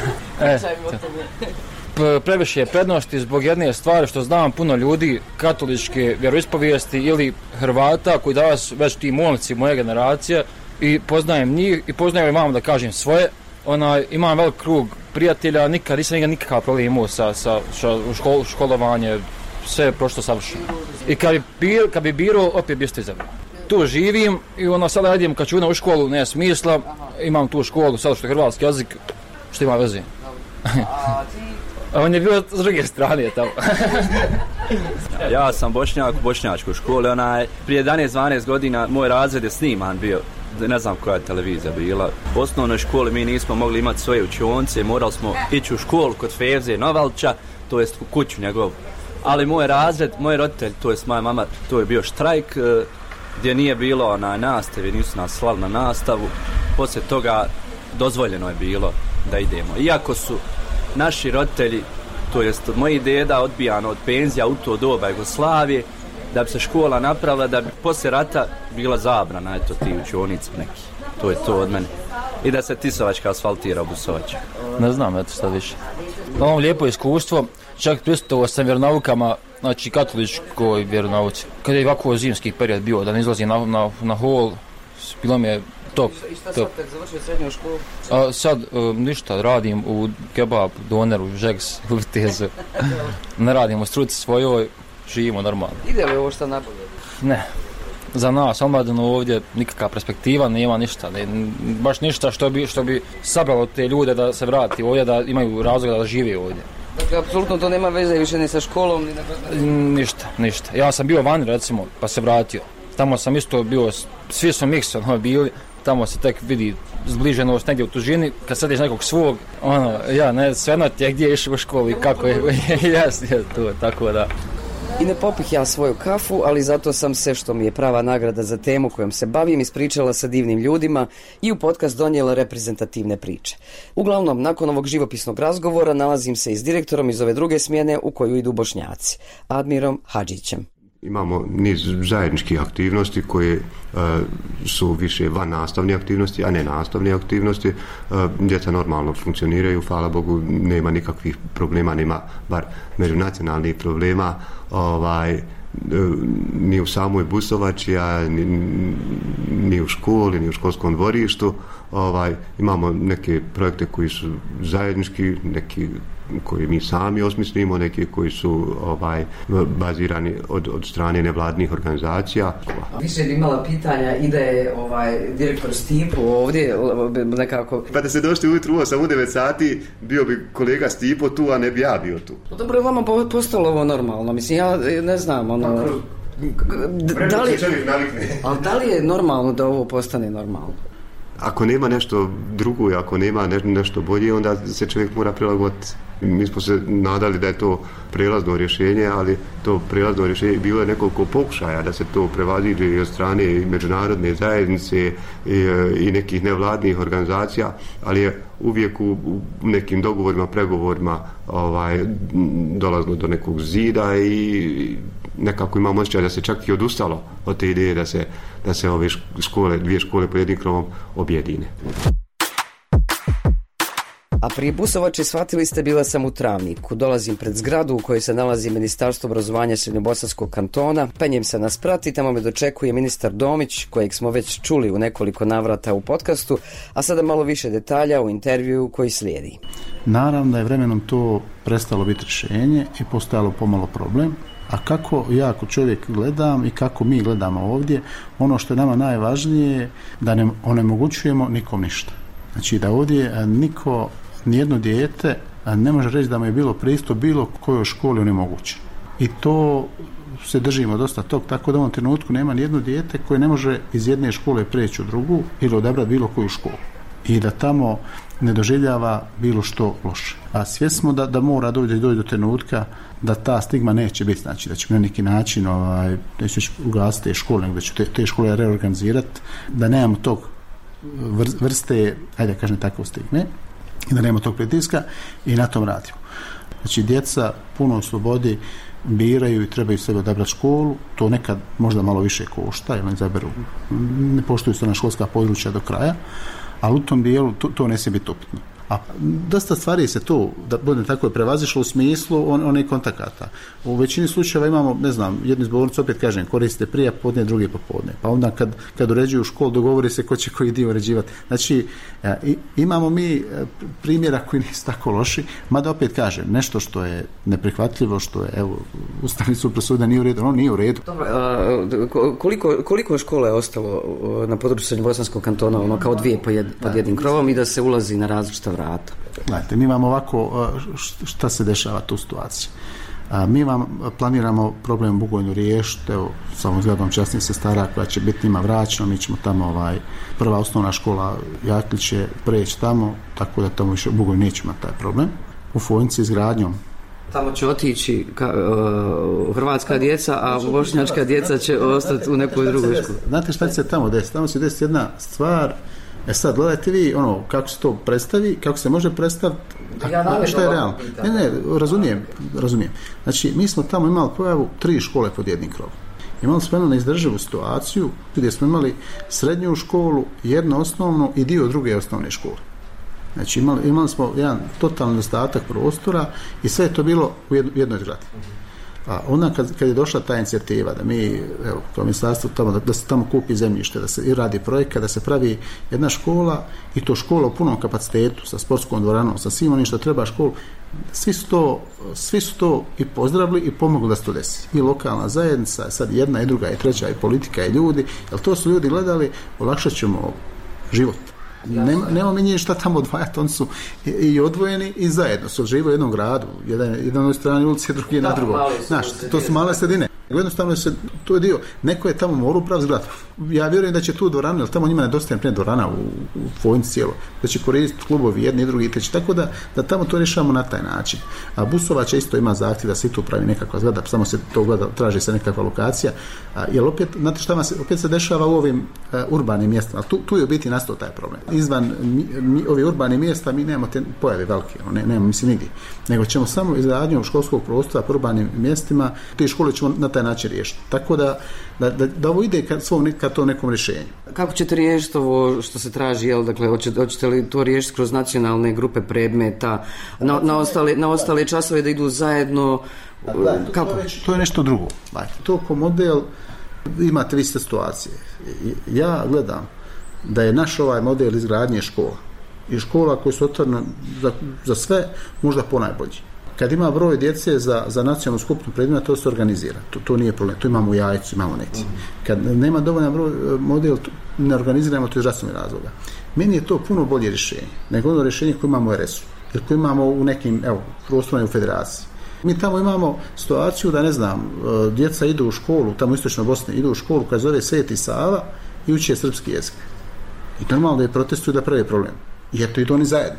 programu? Previše je prednosti zbog jedne stvari što znam puno ljudi katoličke vjeroispovijesti ili Hrvata koji danas već ti momci moje generacije i poznajem njih i poznajem i mam da kažem svoje. Imam velik krug prijatelja, nisam nikakav problem imao sa školovanje, sve je prošlo savršeno. I kad bi birao, opet bi isto izabrao. Tu živim i sada radim kad ću u školu, ne smisla, imam tu školu, sada što je hrvatski jezik, što ima veze. On je bio s druge strane tamo. Ja sam Bošnjak u bošnjačkoj školi, prije 11-12 godina moj razred je sniman bio, ne znam koja je televizija bila. U osnovnoj školi mi nismo mogli imati svoje učionce, morali smo ići u školu kod Fevze Novalča, to jest u kuću njegov. Ali moj razred, moj roditelj, to jest moja mama, to je bio štrajk gdje nije bilo nastave, nisu nas slali na nastavu. Poslije toga dozvoljeno je bilo da idemo. Iako su naši roditelji, to jest od mojih deda odbijano od penzija u to doba Jugoslavije, da bi se škola napravila, da bi poslije rata bila zabrana, eto ti učionica neki. To je to od mene. I da se Tisovačka asfaltira u Busovačku. Ne znam, eto šta više. Imam lijepo iskustvo, čak prisustvovao sam vjeronaukama, znači katoličkoj vjeronauci. Kada je ovako zimski period bio, da ne izlazi na hol, bilo mi je top. I šta sad tek završio srednju školu? Sad ništa, radim u kebab, doneru, žeks, u Vitezu. Ne radim u struci svojoj, živimo normalno. Ide li ovo šta nabolje? Ne. Za nas, omladinu ovdje nikakva perspektiva, nema ništa. Baš ništa što bi sabralo te ljude da se vrati ovdje, da imaju razloga da žive ovdje. Dakle, apsolutno to nema veze više ni sa školom, ni na... Ništa. Ja sam bio vani, recimo, pa se vratio. Tamo sam isto bio, svi su miksom bili, tamo se tek vidi zbliženost negdje u tužini, kad sadiš nekog svog, svejedno ti je gdje išao u školu i kako je, jasno to, tako da. I ne popih ja svoju kafu, ali zato sam se, što mi je prava nagrada za temu kojom se bavim, ispričala sa divnim ljudima i u podcast donijela reprezentativne priče. Uglavnom, nakon ovog živopisnog razgovora nalazim se i s direktorom iz ove druge smjene u koju idu Bošnjaci, Admirom Hadžićem. Imamo niz zajedničkih aktivnosti koje su više van nastavne aktivnosti, a ne nastavne aktivnosti. Djeca normalno funkcioniraju, hvala Bogu, nema nikakvih problema, nema bar međunacionalnih problema, ni u samoj Busovači, ni u školi, ni u školskom dvorištu. Imamo neke projekte koji su zajednički, neki koji mi sami osmislimo, neki koji su bazirani od strane nevladnih organizacija. Više bi imala pitanja i da je direktor Stipo ovdje nekako... Pa da se došli ujutru u 9 sati, bio bi kolega Stipo tu, a ne bi ja bio tu. Dobro, je vama postalo ovo normalno? Mislim, ja ne znam, da li je normalno da ovo postane normalno? Ako nema nešto drugo i ako nema nešto bolje, onda se čovjek mora prilagoditi. Mi smo se nadali da je to prijelazno rješenje, ali to prijelazno rješenje bilo je nekoliko pokušaja da se to prevaziđe i od strane i međunarodne zajednice i nekih nevladnih organizacija, ali je uvijek u nekim dogovorima, pregovorima dolazilo do nekog zida i nekako imam osjećaj da se čak i odustalo od te ideje da se ove dvije škole pod jednim krovom objedine. A prije Busovače, shvatili ste, bila sam u Travniku. Dolazim pred zgradu u kojoj se nalazi Ministarstvo obrazovanja Srednjobosanskog kantona. Penjem se na sprat i tamo me dočekuje ministar Domić, kojeg smo već čuli u nekoliko navrata u podcastu, a sada malo više detalja u intervju koji slijedi. Naravno da je vremenom to prestalo biti rješenje i postajalo pomalo problem. A kako ja ako čovjek gledam i kako mi gledamo ovdje, ono što je nama najvažnije je da ne onemogućujemo nikom ništa. Znači da ovdje nijedno dijete ne može reći da mu je bilo pristup bilo kojoj školi onemogućen. I to se držimo dosta tog, tako da u ovom trenutku nema nijedno dijete koje ne može iz jedne škole preći u drugu ili odabrati bilo koju školu. I da tamo ne doživljava bilo što loše. A svjesni smo da mora doći do trenutka da ta stigma neće biti, znači da ćemo na neki način neće ugasiti te škole, nego da će te škole reorganizirati, da nemamo tog vrste, ajde da kažem tako, stigme i da nemamo tog pritiska i na tom radimo. Znači djeca puno slobodi biraju i trebaju sebe odabrati školu, to nekad možda malo više košta, jer ne poštuju se na školska područja do kraja, ali u tom dijelu to ne smije biti upitno. A dosta stvari se tu, da budem tako, prevazišlo u smislu onih kontakata. U većini slučajeva imamo, ne znam, jednu zbornicu, opet kažem, koriste prije podne, drugi popodne. Pa onda kad uređuju školu, dogovori se ko će koji dio uređivati. Znači, imamo mi primjera koji nisu tako loši, mada opet kažem, nešto što je neprihvatljivo, što je, evo, Ustavni sud presudio nije u redu, ono nije u redu. Dobro, koliko škola je ostalo na području Srednjobosanskog kantona, kao dvije pod jednim krovom i da se ulazi na različita vrata? Gledajte, mi imamo ovako, šta se dešava tu situaciji. Mi vam planiramo problem u Bugojnu riješiti, evo, sa ovom zgradom časnih sestara koja će biti njima vraćena, mi ćemo tamo, prva osnovna škola Jaklić će preći tamo, tako da tamo više u Bugojnu nećemo taj problem. U Fojnici izgradnjom. Tamo će otići hrvatska djeca, a bošnjačka djeca će ostati u nekoj drugoj školi. Znate šta će se tamo desiti? Tamo će desiti jedna stvar. Sad, gledajte vi kako se to predstavi, kako se može predstaviti, što je realno. Ne, razumijem. Znači, mi smo tamo imali pojavu 3 škole pod jednim krovom. Imali smo jednu neizdrživu situaciju gdje smo imali srednju školu, jednu osnovnu i dio druge osnovne škole. Znači, imali smo jedan totalni nedostatak prostora i sve je to bilo u jednoj zgradi. A onda kad je došla ta inicijativa da mi, evo, kao ministarstvo tamo, da se tamo kupi zemljište, da se i radi projekat, da se pravi jedna škola i to škola u punom kapacitetu sa sportskom dvoranom, sa svim onim što treba školu, svi su to i pozdravili i pomogli da se to desi. I lokalna zajednica, sad jedna i druga i treća i politika i ljudi, jer to su ljudi gledali, olakšat ćemo život. Nema mi nije šta tamo odvajati, oni su i odvojeni i zajedno su žive u jednom gradu, jedan na jednoj strani ulici, drugi na drugom. Znaš, to su male sredine. Jednostavno to je dio, neko je tamo morao prav zgradu. Ja vjerujem da će tu dvoranu, jer tamo njima nedostaje prije dvorana u Fojnici cijelo, da će koristiti klubovi jedni i drugi i treći, tako da tamo to rješavamo na taj način. A Busovača isto ima zahtjev da se i tu pravi nekakva zgrada, samo se to gleda, traži se nekakva lokacija, jer opet, znate šta opet se dešava u ovim urbanim mjestima, tu je u biti nastao taj problem. Izvan ovih urbanih mjesta mi nemamo te pojave velike, nemamo mislim nigdje, nego ćemo samo izgradnjom školskog prostora po urbanim mjestima, te škole ćemo na taj način riješiti. Tako da ovo ide ka to nekom rješenju. Kako ćete riješiti ovo što se traži, dakle, hoćete li to riješiti kroz nacionalne grupe predmeta, na ostale časove da idu zajedno? Kako? To je nešto drugo. To ko model imate vi situacije. Ja gledam da je naš ovaj model izgradnje škola i škola koje su otvorene za sve, možda ponajbolji. Kad ima broj djece za nacionalnu skupnu predmeta, to se organizira. To nije problem. To imamo u Jajcu, imamo neki. Kad nema dovoljan broj model, ne organiziramo to iz zdravstvenih razloga. Meni je to puno bolje rješenje nego ono rješenje koje imamo u RS-u ili koje imamo u nekim, prostorima u federaciji. Mi tamo imamo situaciju da, ne znam, djeca idu u školu, tamo u istočnoj Bosni, idu u školu koja zove Sveti Sava i uče srpski jezik. I normalno da je protestuju da prave problem. I eto, idu oni zajedno.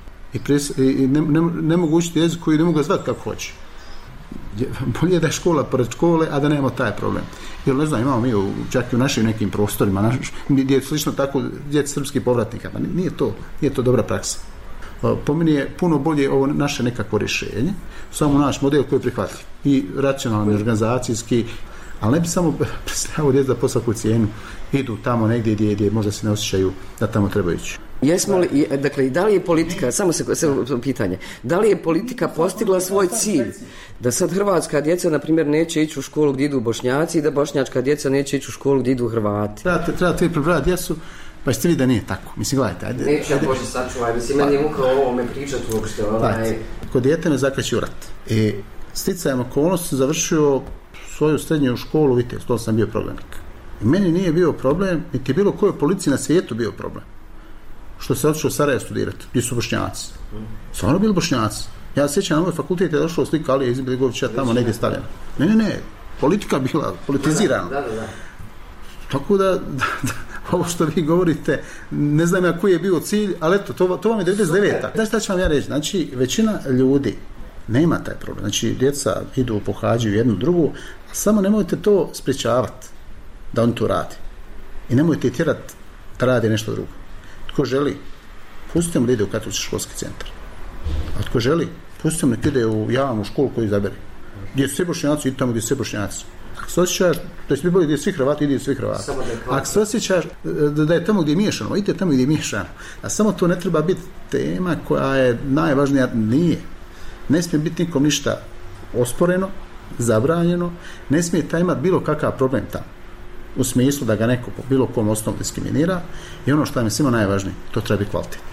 I ne mogu učiti jezik koji ne mogu zvati kako hoće. Bolje da je škola pored škole, a da nemamo taj problem. Jer ne znam, imamo mi čak i u našim nekim prostorima, gdje je slično tako djeci srpskih povratnika. Nije to dobra praksa. Po meni je puno bolje ovo naše nekako rješenje, samo naš model koji je prihvatljiv. I racionalni, organizacijski, ali ne bi samo predstavljamo djecu da po svaku cijenu idu tamo negdje gdje možda se ne osjećaju da tamo trebaju ići. Jesmo li, dakle, da li je politika, samo pitanje, da li je politika postigla svoj cilj da sad hrvatska djeca, na primjer, neće ići u školu gdje idu Bošnjaci i da bošnjačka djeca neće ići u školu gdje idu Hrvati? Treba ti prebrati djecu, pa ćete vidjeti da nije tako. Mislim, gledajte, ajde. Neću ja Bože sačuvaj, mislim, meni je muka o ovome pričati uopšte. Kod dijete me zakreću rat. I sticajem okolnosti sam završio svoju srednju školu u Vitezu, to sam bio proglednik. I meni nije bio problem, niti bilo kojoj policiji na svijetu bio problem. Što se otišao u Sarajevo studirati, gdje su Bošnjaci. Stvarno bili Bošnjaci. Ja sjećam, na moj fakultet je došlo slika Alije Izetbegovića tamo negdje stavljena. Ne, politika bila politizirana. Da. Tako da ovo što vi govorite, ne znam ja koji je bio cilj, ali eto, to vam je 99. Da šta ću vam ja reći? Znači, većina ljudi nema taj problem. Znači, djeca idu, pohađaju jednu drugu, a samo nemojte to sprječavati da oni to radi. I nemojte tjerati da radi nešto drugo. Tko želi, pustite mu da ide u katolički školski centar. A tko želi, pustite mu da ide u javnu školu koju izabere. Gdje su svi Bošnjaci, ide tamo gdje su svi Bošnjaci. Ako se osjećaš da će biti gdje svi Hrvati, ide svi Hrvati. Ako se osjećaš da je tamo gdje je miješano, idite tamo gdje je miješano. A samo to ne treba biti tema koja je najvažnija. Nije. Ne smije biti nikom ništa osporeno, zabranjeno. Ne smije taj imati bilo kakav problem tamo. U smislu da ga neko po bilo kom osnovu diskriminira. I ono što nam je svima najvažnije, to treba biti kvalitetno.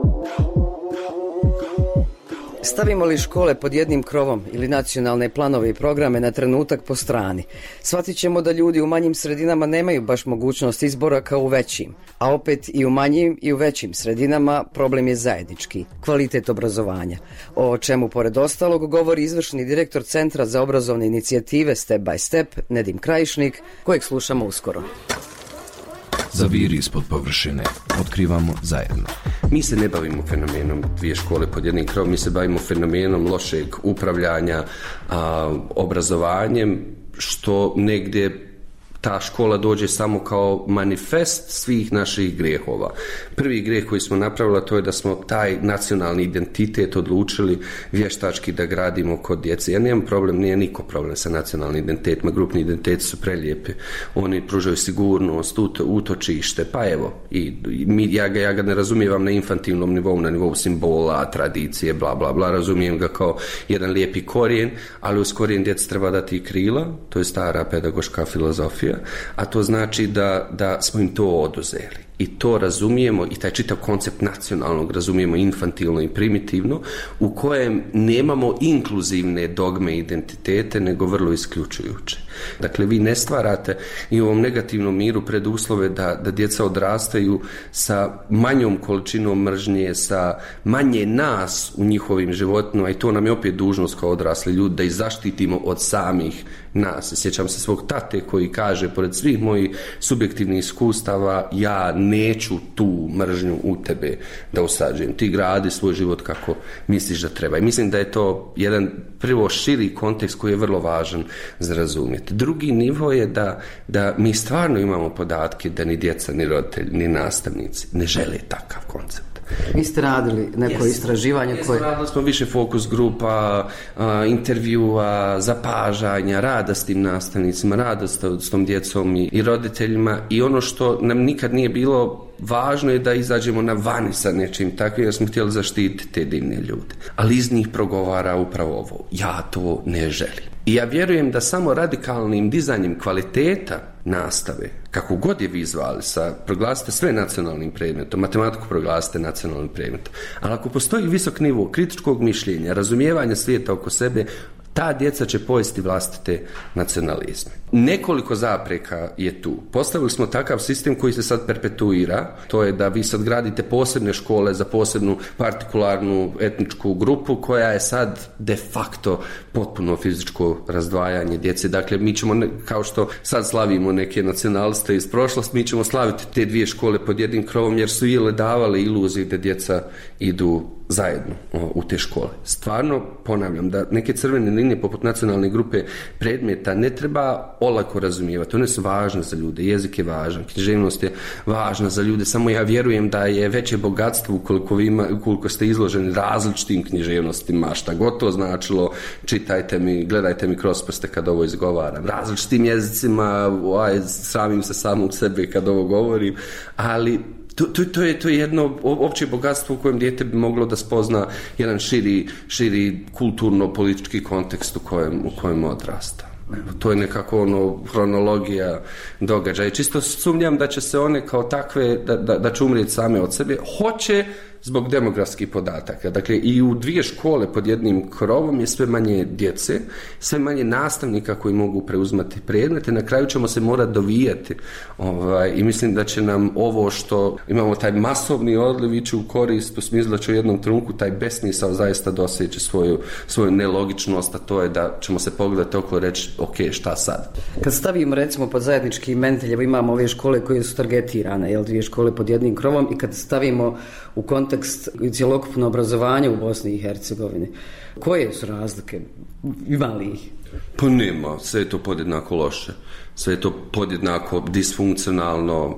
Stavimo li škole pod jednim krovom ili nacionalne planove i programe na trenutak po strani, shvatit ćemo da ljudi u manjim sredinama nemaju baš mogućnost izbora kao u većim, a opet i u manjim i u većim sredinama problem je zajednički, kvalitet obrazovanja, o čemu pored ostalog govori izvršni direktor Centra za obrazovne inicijative Step by Step, Nedim Krajišnik, kojeg slušamo uskoro. Zaviri ispod površine. Otkrivamo zajedno. Mi se ne bavimo fenomenom dvije škole pod jednim krovom, mi se bavimo fenomenom lošeg upravljanja obrazovanjem, što negdje ta škola dođe samo kao manifest svih naših grijehova. Prvi grijeh koji smo napravili, to je da smo taj nacionalni identitet odlučili vještački da gradimo kod djece. Ja nemam problem, nije niko problem sa nacionalnim identitetima, grupni identiteti su prelijepi, oni pružaju sigurnost, utočište, pa evo, ja ga ne razumijem na infantilnom nivou, na nivou simbola, tradicije, bla bla bla, razumijem ga kao jedan lijepi korijen, ali uz korijen djeci treba dati i krila, to je stara pedagoška filozofija, a to znači da smo im to oduzeli. I to razumijemo, i taj čitav koncept nacionalnog razumijemo infantilno i primitivno, u kojem nemamo inkluzivne dogme i identitete, nego vrlo isključujuće. Dakle, vi ne stvarate i u ovom negativnom miru preduslove da djeca odrastaju sa manjom količinom mržnje, sa manje nas u njihovim životima, i to nam je opet dužnost kao odrasli ljudi, da ih zaštitimo od samih nas. Sjećam se svog tate koji kaže, pored svih mojih subjektivnih iskustava, ja neću tu mržnju u tebe da usađujem. Ti gradi svoj život kako misliš da treba. I mislim da je to jedan prvo širi kontekst koji je vrlo važan za razumjeti. Drugi nivo je da mi stvarno imamo podatke da ni djeca, ni roditelji, ni nastavnici ne žele takav koncept. Vi ste radili neko istraživanje koje... Radili smo više fokus grupa, intervjua, zapažanja, rada s tim nastavnicima, rada s tom djecom i roditeljima, i ono što nam nikad nije bilo važno je da izađemo na vani sa nečim takvim, jer smo htjeli zaštititi te divne ljude. Ali iz njih progovara upravo ovo. Ja to ne želim. I ja vjerujem da samo radikalnim dizanjem kvaliteta nastave kako god je vi zvali, proglasite sve nacionalnim predmetom, matematiku proglasite nacionalnim predmetom, ali ako postoji visok nivo kritičkog mišljenja, razumijevanja svijeta oko sebe, ta djeca će pojesti vlastite nacionalizme. Nekoliko zapreka je tu. Postavili smo takav sistem koji se sad perpetuira, to je da vi sad gradite posebne škole za posebnu partikularnu etničku grupu koja je sad de facto potpuno fizičko razdvajanje djece. Dakle, mi ćemo, kao što sad slavimo neke nacionaliste iz prošlosti, mi ćemo slaviti te dvije škole pod jednim krovom jer su ili davale iluziju da djeca idu zajedno u te škole. Stvarno ponavljam da neke crvene linije poput nacionalne grupe predmeta ne treba olako razumijevati. One su važne za ljude, jezik je važan, književnost je važna za ljude, samo ja vjerujem da je veće bogatstvo ukoliko ste izloženi različitim književnostima, šta god to značilo, čitajte mi, gledajte mi kroz prste kad ovo izgovaram, različitim jezicima, sramim se samog sebe kad ovo govorim, ali to je jedno opće bogatstvo u kojem dijete bi moglo da spozna jedan širi kulturno-politički kontekst u kojem odrasta. To je nekako hronologija događaja. Čisto sumnjam da će se one kao takve, da će umrijeti same od sebe. Hoće zbog demografskih podataka. Dakle, i u dvije škole pod jednim krovom je sve manje djece, sve manje nastavnika koji mogu preuzimati predmete. Na kraju ćemo se morati dovijati. I mislim da će nam ovo što imamo taj masovni odliv ići u korist, u smislu da će u jednom trenutku taj besmisao zaista doseći svoju nelogičnost, a to je da ćemo se pogledati okolo i reći, ok, šta sad? Kad stavimo recimo pod zajednički imenitelj, evo imamo ove škole koje su targetirane, dvije škole pod jednim krovom, i kad stavimo u kontekst cjelokupno obrazovanje u Bosni i Hercegovini, koje su razlike? Ima li ih? Pa nema, sve je to podjednako loše, sve je to podjednako disfunkcionalno,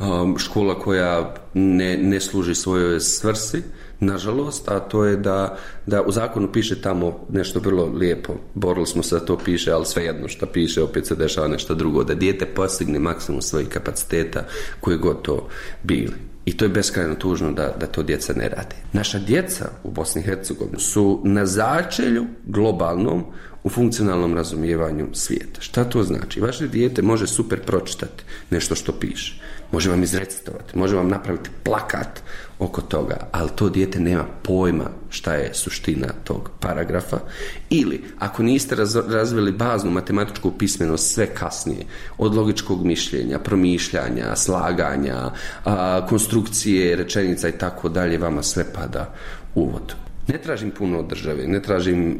škola koja ne služi svojoj svrsi, nažalost, a to je da u zakonu piše tamo nešto vrlo lijepo, borili smo se da to piše, ali svejedno što piše, opet se dešava nešto drugo, da dijete postigne maksimum svojih kapaciteta koje god to bili. I to je beskrajno tužno da to djeca ne rade. Naša djeca u Bosni i Hercegovini su na začelju globalnom u funkcionalnom razumijevanju svijeta. Šta to znači? Vaše dijete može super pročitati nešto što piše. Može vam izrecitovati, može vam napraviti plakat oko toga, ali to dijete nema pojma šta je suština tog paragrafa. Ili, ako niste razvili baznu matematičku pismenost sve kasnije, od logičkog mišljenja, promišljanja, slaganja, konstrukcije, rečenica i tako dalje, vama sve pada u vodu. Ne tražim puno od države, ne tražim,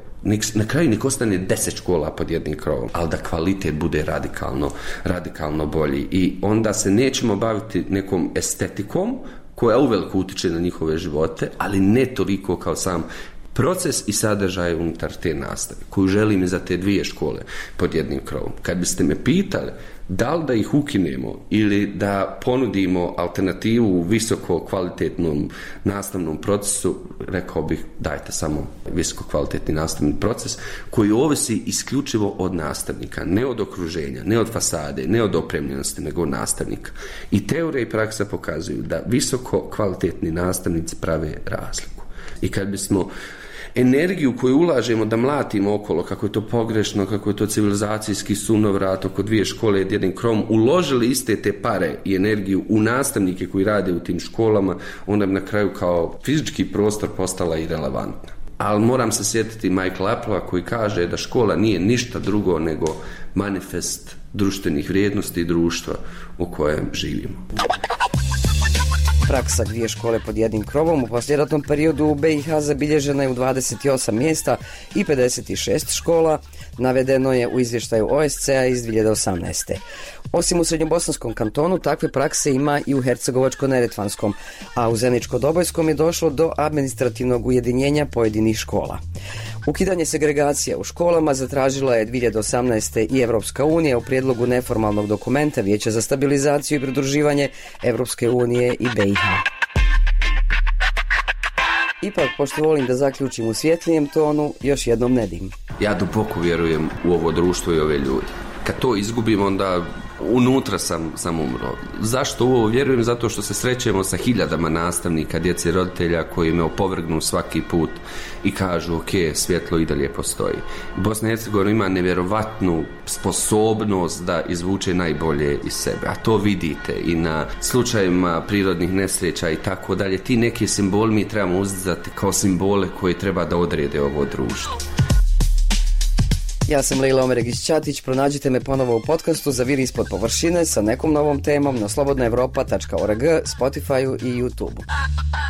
na kraju nek ostane 10 škola pod jednim krovom, ali da kvalitet bude radikalno bolji. I onda se nećemo baviti nekom estetikom koja uveliko utiče na njihove živote, ali ne toliko kao sam proces i sadržaj unutar te nastave, koju želim i za te dvije škole pod jednim krovom. Kad biste me pitali da li da ih ukinemo ili da ponudimo alternativu u visoko kvalitetnom nastavnom procesu, rekao bih dajte samo visoko kvalitetni nastavni proces koji ovisi isključivo od nastavnika, ne od okruženja, ne od fasade, ne od opremljenosti, nego od nastavnika. I teorija i praksa pokazuju da visoko kvalitetni nastavnici prave razliku. I kad bismo energiju koju ulažemo da mlatimo okolo, kako je to pogrešno, kako je to civilizacijski sunovrat oko dvije škole i jednim krovom, uložili iste te pare i energiju u nastavnike koji rade u tim školama, onda bi na kraju kao fizički prostor postala irelevantna. Ali moram se sjetiti Michaela Applea koji kaže da škola nije ništa drugo nego manifest društvenih vrijednosti i društva u kojem živimo. Praksa dvije škole pod jednim krovom u poslijeratnom periodu u BiH zabilježena je u 28 mjesta i 56 škola, navedeno je u izvještaju OSCE-a iz 2018. Osim u Srednjobosanskom kantonu, takve prakse ima i u Hercegovačko-neretvanskom, a u Zeničko-Dobojskom je došlo do administrativnog ujedinjenja pojedinih škola. Ukidanje segregacije u školama zatražila je 2018. i Evropska unija u prijedlogu neformalnog dokumenta Vijeća za stabilizaciju i pridruživanje Evropske unije i BiH. Ipak, pošto volim da zaključim u svjetlijem tonu, još jednom Nedim. Ja duboko vjerujem u ovo društvo i ove ljude. Kad to izgubimo, unutra sam umro. Zašto u ovo vjerujem? Zato što se srećemo sa hiljadama nastavnika, djece i roditelja koji me opovrgnu svaki put i kažu ok, svjetlo i dalje postoji. Bosna i Hercegovina ima nevjerovatnu sposobnost da izvuče najbolje iz sebe, a to vidite i na slučajevima prirodnih nesreća i tako dalje. Ti neki simboli mi trebamo uzdizati kao simbole koji treba da odrede ovo društvo. Ja sam Leila Omeregić-Ćatić, pronađite me ponovo u podcastu Zaviri ispod površine sa nekom novom temom na slobodnaevropa.org, Spotify-u i YouTube-u.